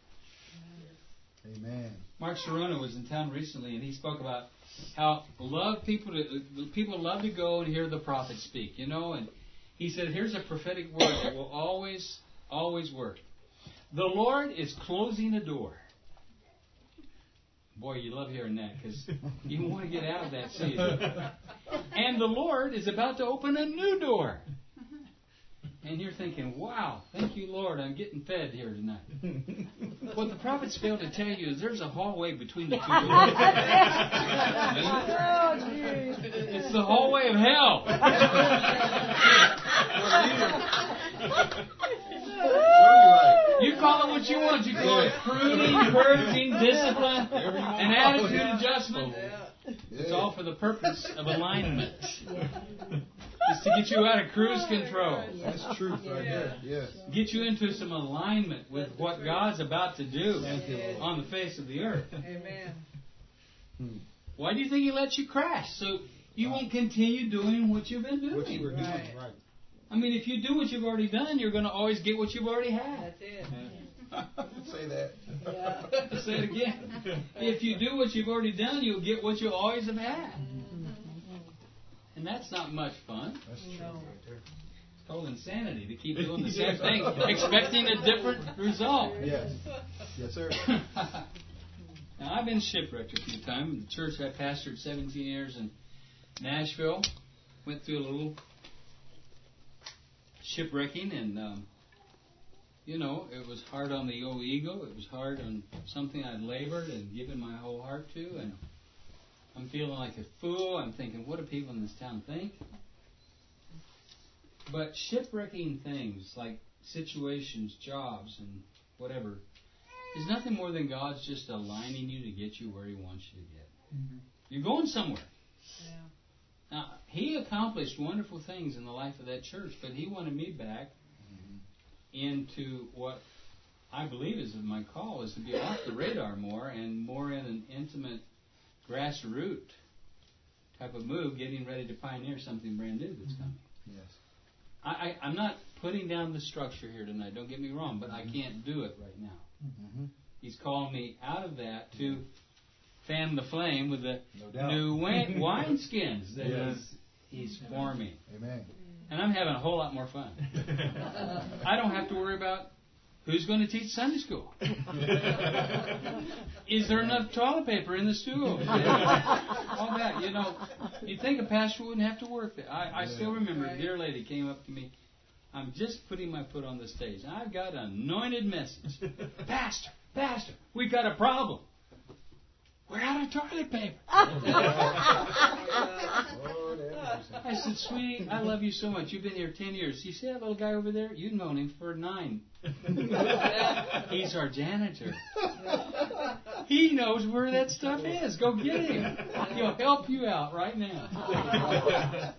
Amen. Mark Sharona was in town recently, and he spoke about how love people to, people love to go and hear the prophet speak, you know. And he said, here's a prophetic word that will always, always work. The Lord is closing a door. Boy, you love hearing that because you want to get out of that season. And the Lord is about to open a new door. And you're thinking, wow, thank you, Lord, I'm getting fed here tonight. What the prophets fail to tell you is there's a hallway between the two doors. Oh, jeez. It's the hallway of hell. Where are you You call it what you want. You call it pruning, purging, discipline, and attitude adjustment. It's all for the purpose of alignment. It's to get you out of cruise control. That's truth right there. Yes. Get you into some alignment with what God's about to do Thank you, Lord. on the face of the earth. Amen. Hmm. Why do you think He lets you crash? So you won't continue doing what you've been doing. What you were doing, Right. right. I mean, if you do what you've already done, you're going to always get what you've already had. That's it. Say that. Yeah. Say it again. If you do what you've already done, you'll get what you always have had. And that's not much fun. That's true No. right there. It's called insanity to keep doing the same thing, expecting a different result. Yes. Yes, sir. Now, I've been shipwrecked a few times. The church I pastored seventeen years in Nashville went through a little shipwrecking, and um, you know, it was hard on the old ego. It was hard on something I'd labored and given my whole heart to, and I'm feeling like a fool. I'm thinking, what do people in this town think? But shipwrecking things like situations, jobs, and whatever is nothing more than God's just aligning you to get you where He wants you to get. Mm-hmm. You're going somewhere. Yeah. Now, He accomplished wonderful things in the life of that church, but He wanted me back into what I believe is my call, is to be off the radar more and more in an intimate grassroots type of move, getting ready to pioneer something brand new that's coming. Yes. I, I, I'm not putting down the structure here tonight, don't get me wrong, but I can't do it right now. Mm-hmm. He's calling me out of that to fan the flame with the No doubt. new wine, wineskins that Yes. he's, he's forming. Amen. And I'm having a whole lot more fun. I don't have to worry about who's going to teach Sunday school. Is there enough toilet paper in the stool? All that, you know. You'd think a pastor wouldn't have to work there. I, I still remember a dear lady came up to me. I'm just putting my foot on the stage. I've got an anointed message. Pastor, Pastor, we got a problem. We're out of toilet paper. Lord have mercy. I said, sweetie, I love you so much. You've been here ten years. You see that little guy over there? You've known him for nine. He's our janitor. He knows where that stuff is. Go get him. He'll help you out right now.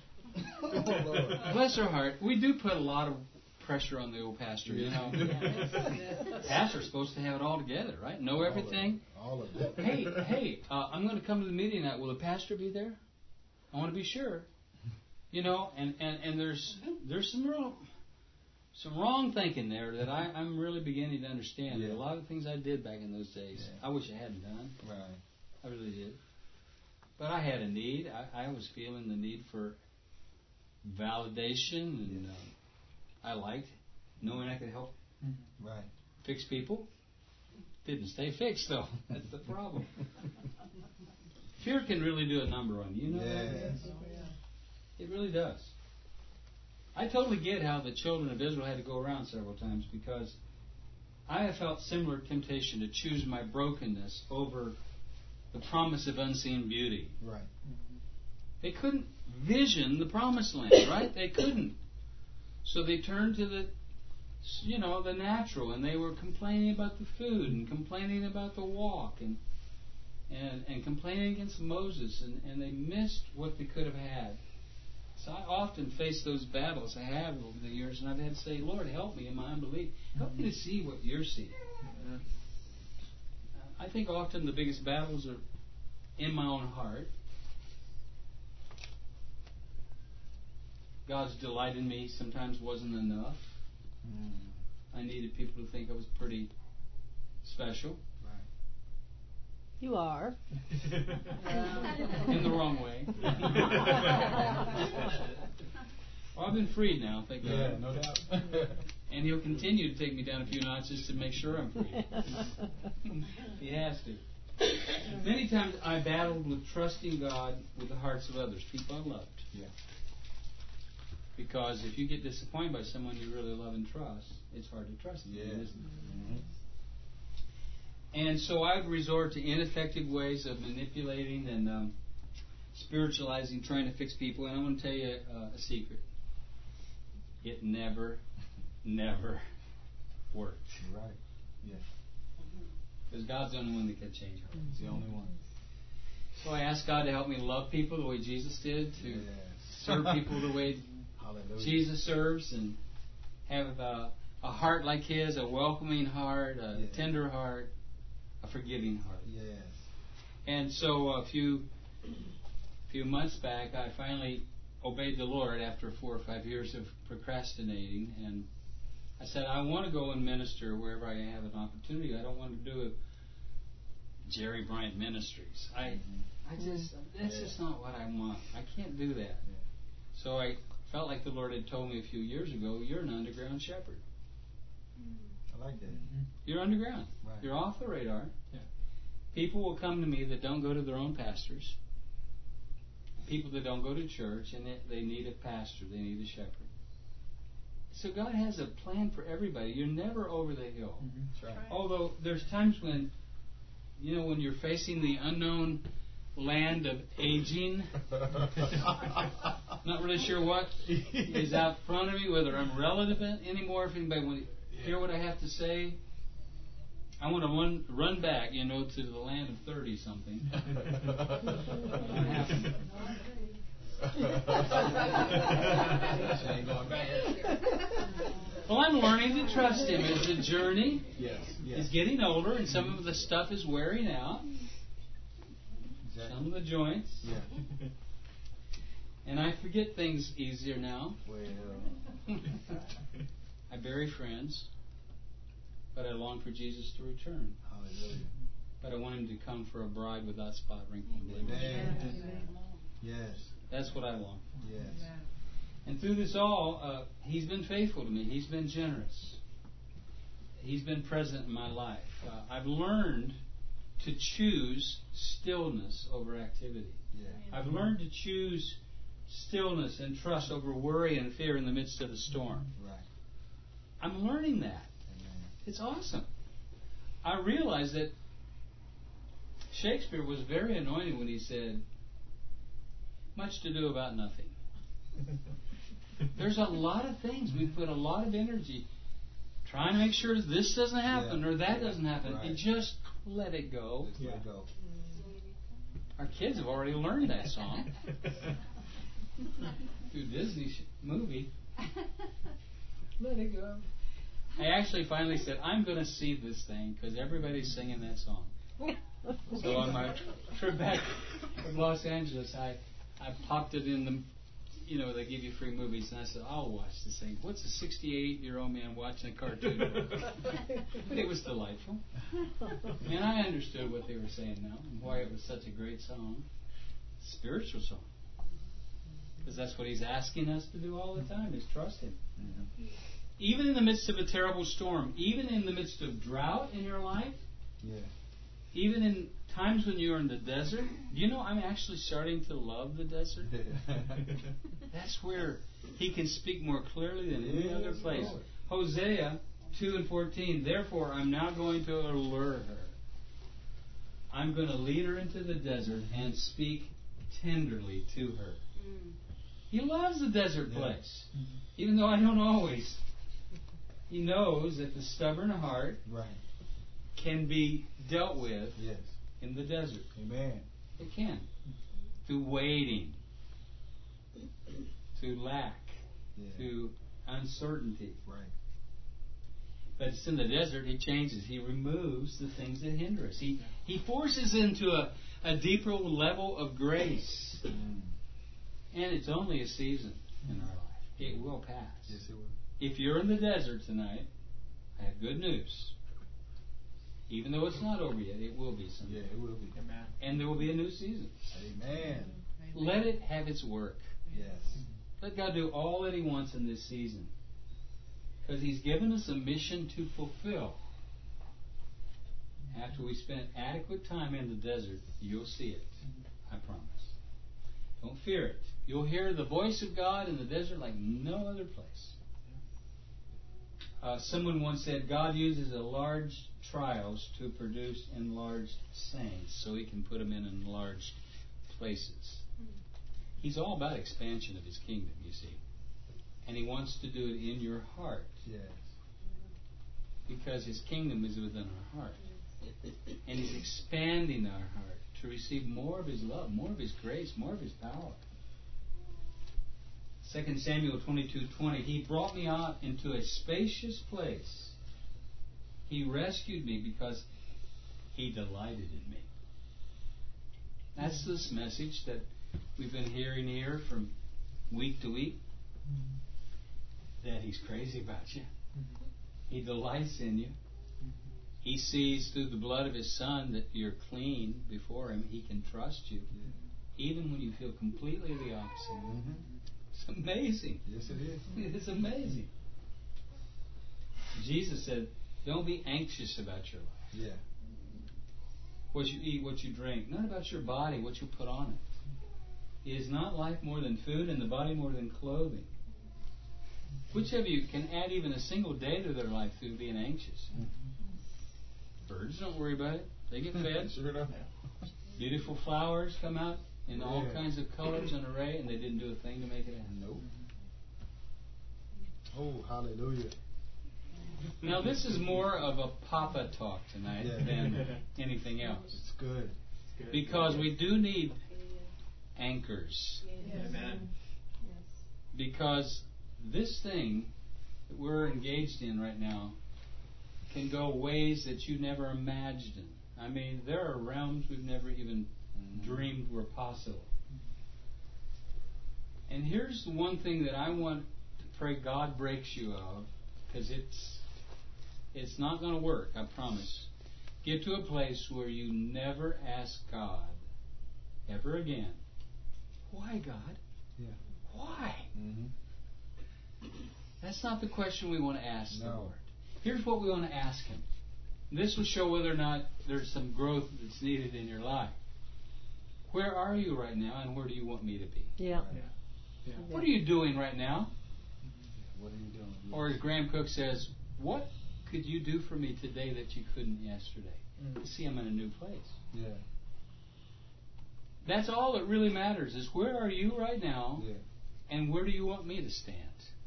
Bless her heart. We do put a lot of pressure on the old pastor, you know. Pastor's supposed to have it all together, right? Know everything. All of it. Hey, hey, uh, I'm going to come to the meeting tonight. Will the pastor be there? I want to be sure. You know, and, and, and there's there's some real some wrong thinking there that I, I'm really beginning to understand. Yeah. That a lot of things I did back in those days, Yeah. I wish I hadn't done. Right. I really did. But I had a need. I, I was feeling the need for validation, and um, I liked knowing I could help Right. fix people. Didn't stay fixed, though. That's the problem. Fear can really do a number on you. You know that? Yes. It really does. I totally get how the children of Israel had to go around several times, because I have felt similar temptation to choose my brokenness over the promise of unseen beauty. Right. They couldn't vision the promised land, right? They couldn't. So they turned to the, you know, the natural, and they were complaining about the food and complaining about the walk and and, and complaining against Moses, and, and they missed what they could have had. So I often face those battles I have over the years, and I've had to say, Lord, help me in my unbelief. Help me to see what you're seeing. I think often the biggest battles are in my own heart. God's delight in me sometimes wasn't enough. I needed people to think I was pretty special. You are. In the wrong way. Well, I've been freed now, thank Yeah, God. no doubt. And He'll continue to take me down a few notches to make sure I'm free. He has to. Many times I battled with trusting God with the hearts of others, people I loved. Yeah. Because if you get disappointed by someone you really love and trust, it's hard to trust them, Yeah. isn't it? And so I would resort to ineffective ways of manipulating and um, spiritualizing, trying to fix people. And I want to tell you uh, a secret. It never, never worked. Right. Yeah. Because God's the only one that can change hearts. He's the only one. So I ask God to help me love people the way Jesus did, to Yes. serve people the way Hallelujah. Jesus serves, and have a, a heart like His, a welcoming heart, a Yeah. tender heart, a forgiving heart. Yes. And so a few few months back, I finally obeyed the Lord after four or five years of procrastinating, and I said, I want to go and minister wherever I have an opportunity. I don't want to do Jerry Bryant Ministries. I, I just that's Yeah. just not what I want. I can't do that. Yeah. So I felt like the Lord had told me a few years ago, you're an underground shepherd. I like that. You're underground. Right. You're off the radar. Yeah. People will come to me that don't go to their own pastors. People that don't go to church, and they, they need a pastor. They need a shepherd. So God has a plan for everybody. You're never over the hill. That's right. Although there's times when, you know, when you're facing the unknown land of aging, not really sure what is out front of me, whether I'm relevant anymore, if anybody will hear what I have to say. I want to run, run back, you know, to the land of thirty-something. What happened? Well, I'm learning to trust Him. It's a journey. Yes. Yes. He's getting older, and some of the stuff is wearing out. Exactly. Some of the joints. Yeah. And I forget things easier now. Well. I bury friends, but I long for Jesus to return. Hallelujah. But I want Him to come for a bride without spot, wrinkle, and blemish. Amen. Yes. That's what I long for. Yes. And through this all, uh, He's been faithful to me. He's been generous. He's been present in my life. Uh, I've learned to choose stillness over activity. Yeah. I've learned to choose stillness and trust over worry and fear in the midst of the storm. Right. I'm learning that. Amen. It's awesome. I realize that Shakespeare was very anointed when he said, much to do about nothing. There's a lot of things. We put a lot of energy trying to make sure this doesn't happen Yeah. or that doesn't happen. Right. And just let it go. Just let it go. Our kids have already learned that song through Disney sh- movie. Let it go. I actually finally said, I'm going to see this thing because everybody's singing that song. So on my trip back from Los Angeles, I, I popped it in the, you know, they give you free movies, and I said, I'll watch this thing. What's a sixty-eight-year-old man watching a cartoon? But it was delightful. And I understood what they were saying now and why it was such a great song. Spiritual song. Because that's what He's asking us to do all the time, is trust Him. Mm-hmm. Even in the midst of a terrible storm, even in the midst of drought in your life, Yeah. even in times when you're in the desert, you know, I'm actually starting to love the desert. That's where He can speak more clearly than any other place. Lord. Hosea two and fourteen, therefore I'm now going to allure her. I'm going to lead her into the desert and speak tenderly to her. Mm. He loves the desert Yeah. place, even though I don't always. He knows that the stubborn heart Right. can be dealt with Yes. in the desert. Amen. It can. Through waiting, to lack, Yeah. to uncertainty. Right. But it's in the desert, He changes. He removes the things that hinder us. He, he forces into a, a deeper level of grace. Mm. And it's only a season in our life. It will pass. Yes, it will. If you're in the desert tonight, I have good news. Even though it's not over yet, it will be someday. Yeah, it will be. Amen. And there will be a new season. Amen. Let it have its work. Yes. Let God do all that He wants in this season. Because He's given us a mission to fulfill. After we spend adequate time in the desert, you'll see it. I promise. Don't fear it. You'll hear the voice of God in the desert like no other place. Uh, someone once said, God uses large trials to produce enlarged saints so He can put them in enlarged places. He's all about expansion of His kingdom, you see. And He wants to do it in your heart. Yes. because His kingdom is within our heart. And He's expanding our heart to receive more of His love, more of His grace, more of His power. Second Samuel twenty-two twenty, He brought me out into a spacious place. He rescued me because He delighted in me. That's this message that we've been hearing here from week to week. That He's crazy about you. He delights in you. He sees through the blood of His Son that you're clean before Him. He can trust you, even when you feel completely the opposite. Mm-hmm. It's amazing. Yes, it is. It's amazing. Jesus said, don't be anxious about your life. Yeah. What you eat, what you drink. Not about your body, what you put on it. Is not life more than food and the body more than clothing? Which of you can add even a single day to their life through being anxious? Birds don't worry about it. They get fed. Sure enough. Beautiful flowers come out in all Yeah. kinds of colors and array, and they didn't do a thing to make it happen. Nope. Oh, hallelujah. Now, this is more of a Papa talk tonight Yeah. than anything else. It's good. Because we do need anchors. Amen. Because this thing that we're engaged in right now can go ways that you never imagined. I mean, there are realms we've never even dreamed were possible. And here's the one thing that I want to pray God breaks you of, because it's it's not going to work, I promise. Get to a place where you never ask God ever again, why, God? Yeah. Why? Mm-hmm. That's not the question we want to ask the No. Lord. Here's what we want to ask Him. This will show whether or not there's some growth that's needed in your life. Where are you right now, and where do you want me to be? Yeah. Yeah. What are you doing right now? What are you doing? Or as Graham Cook says, what could you do for me today that you couldn't yesterday? Mm. See, I'm in a new place. Yeah. That's all that really matters, is where are you right now, Yeah. and where do you want me to stand?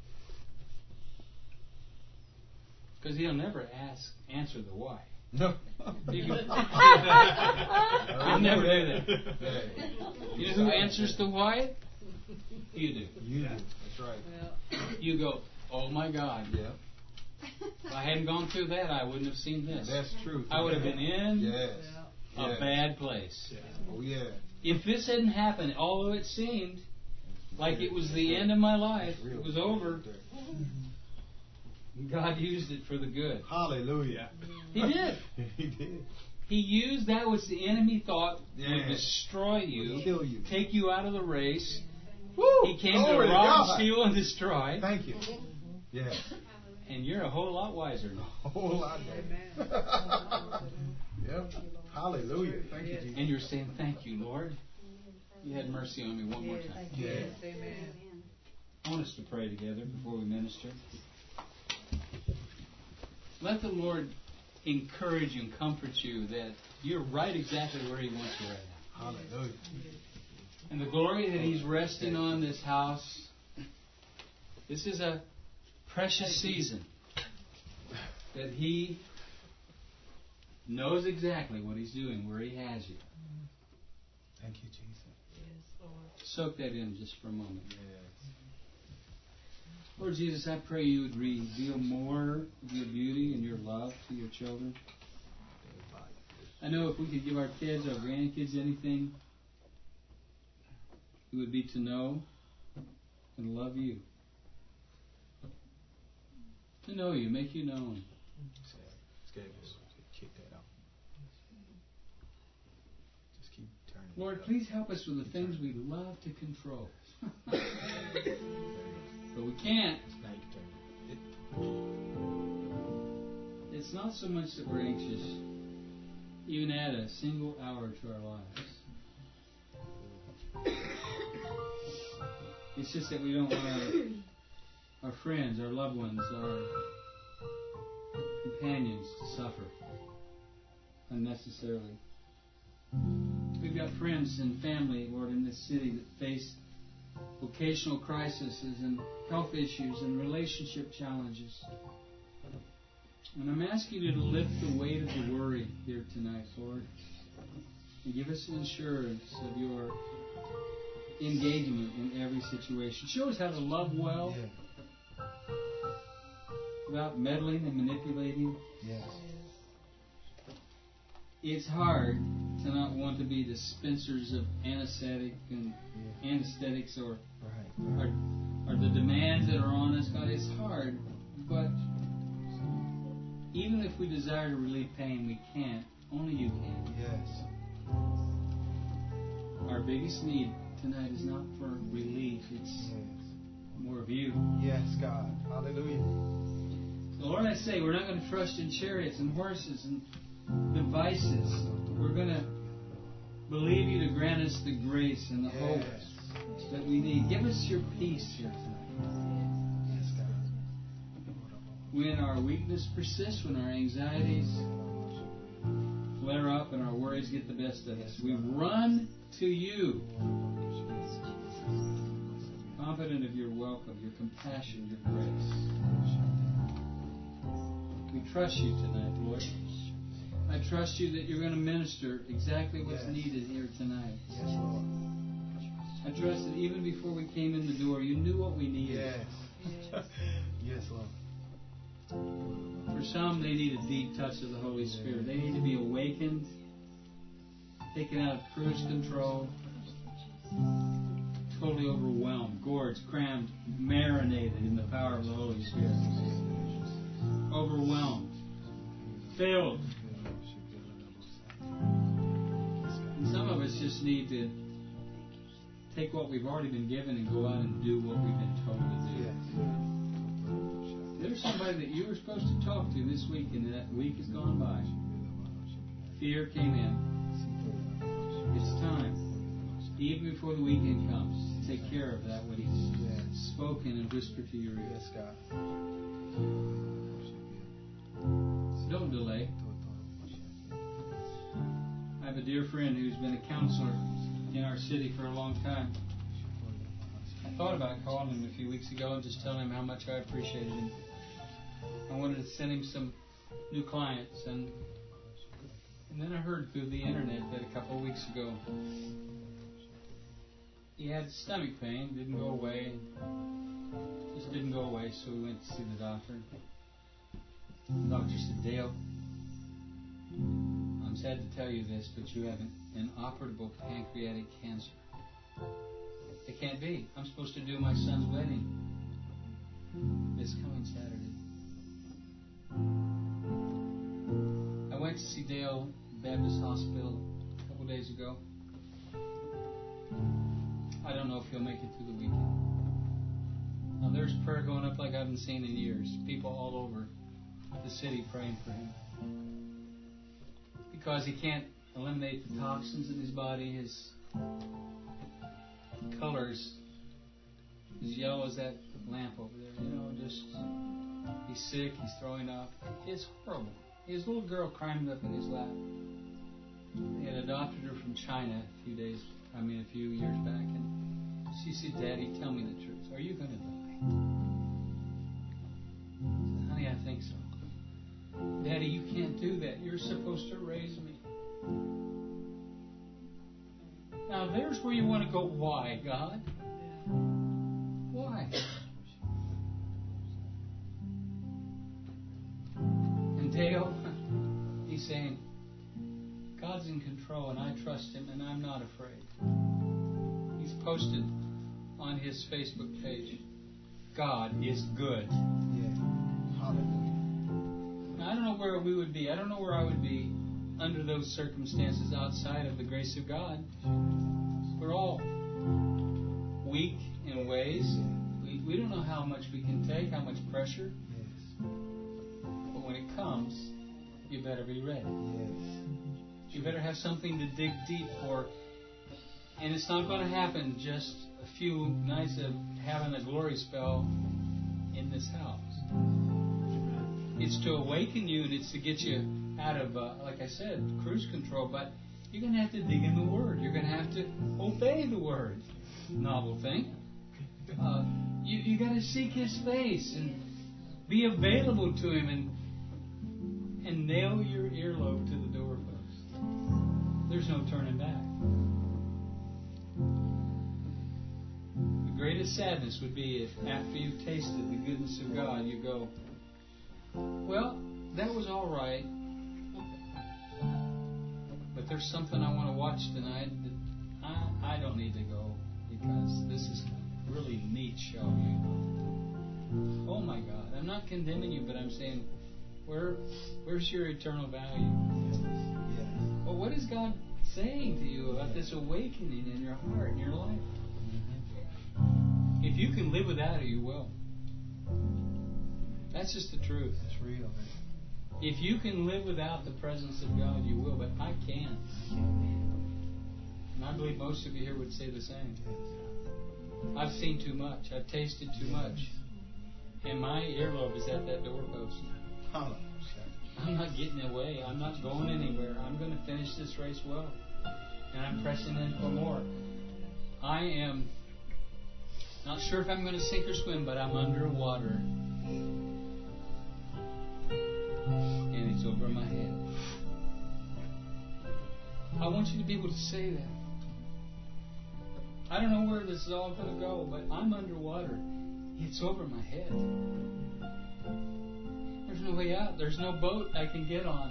Because He'll never ask, answer the why. No. You can, He'll never do that. Yeah. You know who answers the why? You do. You do. That's right. Yeah. You go, oh my God. Yeah. If I hadn't gone through that, I wouldn't have seen this. That's true. I would have been in Yes. Yeah. a Yes. bad place. Oh, yeah. If this hadn't happened, although it seemed like it was the end of my life, That's real. it was over, God used it for the good. Hallelujah. He did. He did. He used that which the enemy thought Yeah. would destroy you, Would kill you. take you out of the race. Woo! He came Glory to to rob, God. steal, and destroy. Thank you. Yes. And you're a whole lot wiser now. A whole lot. Amen. Yep. Hallelujah. Thank you, Jesus. And you're saying, thank you, Lord. You had mercy on me one more time. Yeah. Yes, amen. I want us to pray together before we minister. Let the Lord encourage you and comfort you that you're right exactly where He wants you right now. Hallelujah. And the glory that He's resting on this house, this is a precious season that He knows exactly what He's doing, where He has you. Thank you, Jesus. Soak that in just for a moment. Yes. Lord Jesus, I pray You would reveal more of Your beauty and Your love to Your children. I know if we could give our kids, our grandkids anything, it would be to know and love You. To know You, make You known. Kick that out. Just keep turning. Lord, please help us with the things we love to control. But we can't. Now you can turn it. It's not so much that we're anxious, even add a single hour to our lives. It's just that we don't want our, our friends, our loved ones, our companions to suffer unnecessarily. We've got friends and family, Lord, in this city that face vocational crises and health issues and relationship challenges. And I'm asking you to lift the weight of the worry here tonight, Lord. And give us an assurance of your engagement in every situation. Show us how to love well without meddling and manipulating. Yes. It's hard to not want to be dispensers of anesthetic and yeah. anesthetics or, right, right. or or the demands that are on us. God, it's hard, but even if we desire to relieve pain, we can't. Only you can. Yes. Our biggest need tonight is not for relief; it's yes. more of you. Yes, God. Hallelujah. So Lord, I say we're not going to trust in chariots and horses and devices. We're going to believe you to grant us the grace and the yes. hope that we need. Give us your peace here tonight. Yes, God. When our weakness persists, when our anxieties flare up and our worries get the best of us, we run to you, confident of your welcome, your compassion, your grace. We trust you tonight, Lord. I trust you that you're going to minister exactly what's yes. needed here tonight. Yes, Lord. I trust that even before we came in the door, you knew what we needed. Yes. Yes, Lord. For some, they need a deep touch of the Holy Spirit. They need to be awakened, taken out of cruise control, totally overwhelmed, gorged, crammed, marinated in the power of the Holy Spirit. Overwhelmed, filled. And some of us just need to take what we've already been given and go out and do what we've been told to do. Yes. There's somebody that you were supposed to talk to this week, and that week has gone by. Fear came in. It's time, even before the weekend comes, to take care of that what He's yes. spoken and whispered to your ear. Yes, God. Don't delay. I have a dear friend who's been a counselor in our city for a long time. I thought about calling him a few weeks ago and just telling him how much I appreciated him. I wanted to send him some new clients, and and then I heard through the internet that a couple of weeks ago he had stomach pain, didn't go away, just didn't go away, so we went to see the doctor. The doctor said, Dale, I'm sad to tell you this, but you have an inoperable pancreatic cancer. It can't be. I'm supposed to do my son's wedding this coming Saturday. I went to see Dale Baptist Hospital a couple days ago. I don't know if he'll make it through the weekend. Now, there's prayer going up like I haven't seen in years. People all over the city praying for him. Because he can't eliminate the toxins in his body. His color's as yellow as that lamp over there. You know, just he's sick, he's throwing up. It's horrible. His little girl climbed up in his lap. They had adopted her from China a few days, I mean a few years back, and she said, Daddy, tell me the truth. Are you going to die? I said, honey, I think so. Daddy, you can't do that. You're supposed to raise me. Now, there's where you want to go, why, God? Why? And Dale, he's saying, God's in control, and I trust Him, and I'm not afraid. He's posted on his Facebook page, God is good. Yeah. Hallelujah. Now, I don't know where we would be. I don't know where I would be under those circumstances outside of the grace of God. We're all weak in ways. We, we don't know how much we can take, how much pressure. Yes. But when it comes, you better be ready. Yes. You better have something to dig deep for. And it's not going to happen just a few nights of having a glory spell in this house. It's to awaken you, and it's to get you out of, uh, like I said, cruise control. But you're going to have to dig in the Word. You're going to have to obey the Word. Novel thing. Uh, you you got to seek His face and be available to Him and and nail your earlobe to the doorpost. There's no turning back. The greatest sadness would be if after you've tasted the goodness of God, you go, well, that was all right, but there's something I want to watch tonight that I, I don't need to go because this is a really neat show. You know? Oh my God, I'm not condemning you, but I'm saying, where, where's your eternal value? Well, what is God saying to you about this awakening in your heart, in your life? If you can live without it, you will. That's just the truth. That's real. If you can live without the presence of God, you will, but I can't. And I believe most of you here would say the same. I've seen too much. I've tasted too much. And my earlobe is at that doorpost. I'm not getting away. I'm not going anywhere. I'm going to finish this race well. And I'm pressing in for more. I am not sure if I'm going to sink or swim, but I'm underwater. And it's over my head. I want you to be able to say that. I don't know where this is all going to go, but I'm underwater. It's over my head. There's no way out. There's no boat I can get on.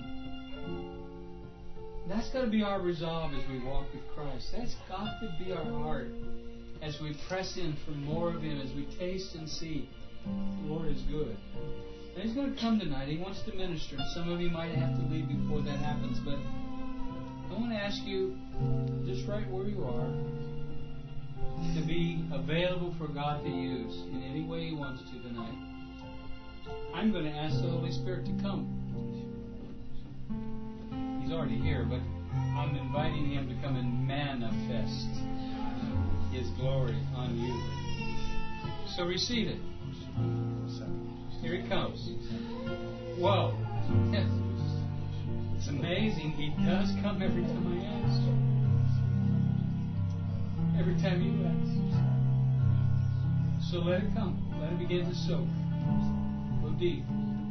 That's got to be our resolve as we walk with Christ. That's got to be our heart as we press in for more of Him, as we taste and see the Lord is good. And He's going to come tonight. He wants to minister. And some of you might have to leave before that happens. But I want to ask you, just right where you are, to be available for God to use in any way He wants to tonight. I'm going to ask the Holy Spirit to come. He's already here, but I'm inviting Him to come and manifest His glory on you. So receive it. Here He comes. Whoa. It's amazing. He does come every time I ask. Every time you ask. So let it come. Let it begin to soak. Go deep.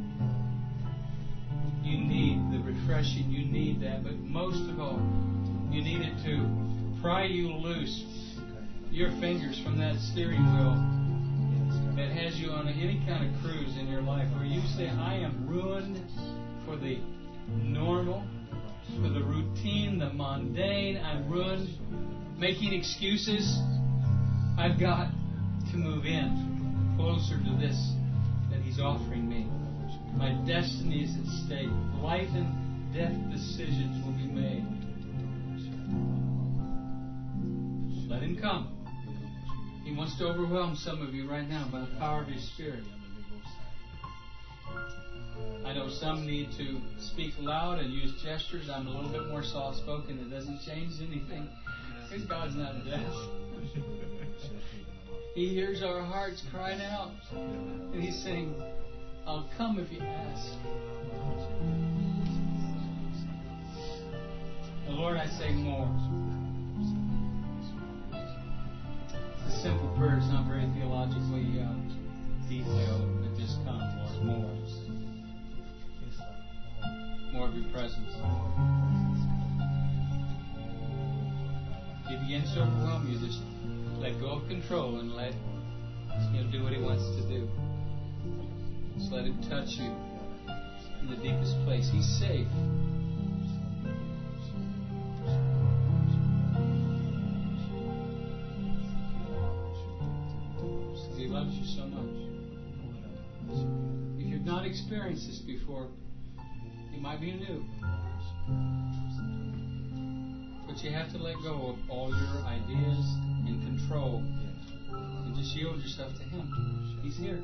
You need the refreshing. You need that. But most of all, you need it to pry you loose your fingers from that steering wheel that has you on any kind of cruise in your life where you say, I am ruined for the normal, for the routine, the mundane. I'm ruined making excuses. I've got to move in closer to this that He's offering me. My destiny is at stake. Life and death decisions will be made. Let Him come. He wants to overwhelm some of you right now by the power of His Spirit. I know some need to speak loud and use gestures. I'm a little bit more soft-spoken. It doesn't change anything. Because God's not deaf. He hears our hearts crying out. And He's saying, I'll come if you ask. And Lord, I say more. It's a simple prayer. It's not very theologically uh, detailed. But just come, Lord, more. More of your presence. If He begins to overwhelm you, just let go of control and let Him do what He wants to do. Just let Him touch you in the deepest place. He's safe. He loves you so much. If you've not experienced this before, you might be new. But you have to let go of all your ideas and control and just yield yourself to Him. He's here.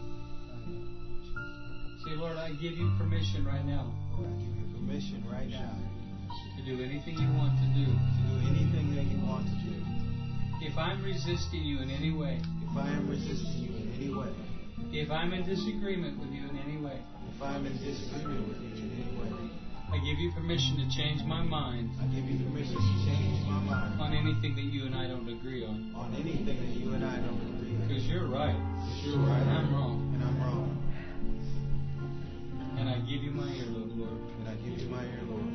Say, Lord, I give you permission right now. Lord, I give you permission right now to do anything you want to do. To do anything that you want to do. If I'm resisting you in any way. If I am resisting you in any way. If I'm in disagreement with you in any way. If I'm in disagreement with you in any way. I give you permission to change my mind. I give you permission to change my mind. On anything that you and I don't agree on. On anything that you and I don't agree on. Because you're right. Because you're right. And I'm wrong. And I'm wrong. And I give you my earlobe, Lord. And I give you my ear, Lord.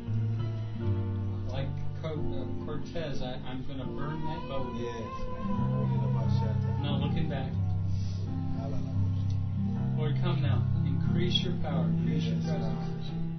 Like Co- uh, Cortez, I, I'm going to burn that bow. Yes. Not looking back. Lord, come now. Increase your power. Increase your presence.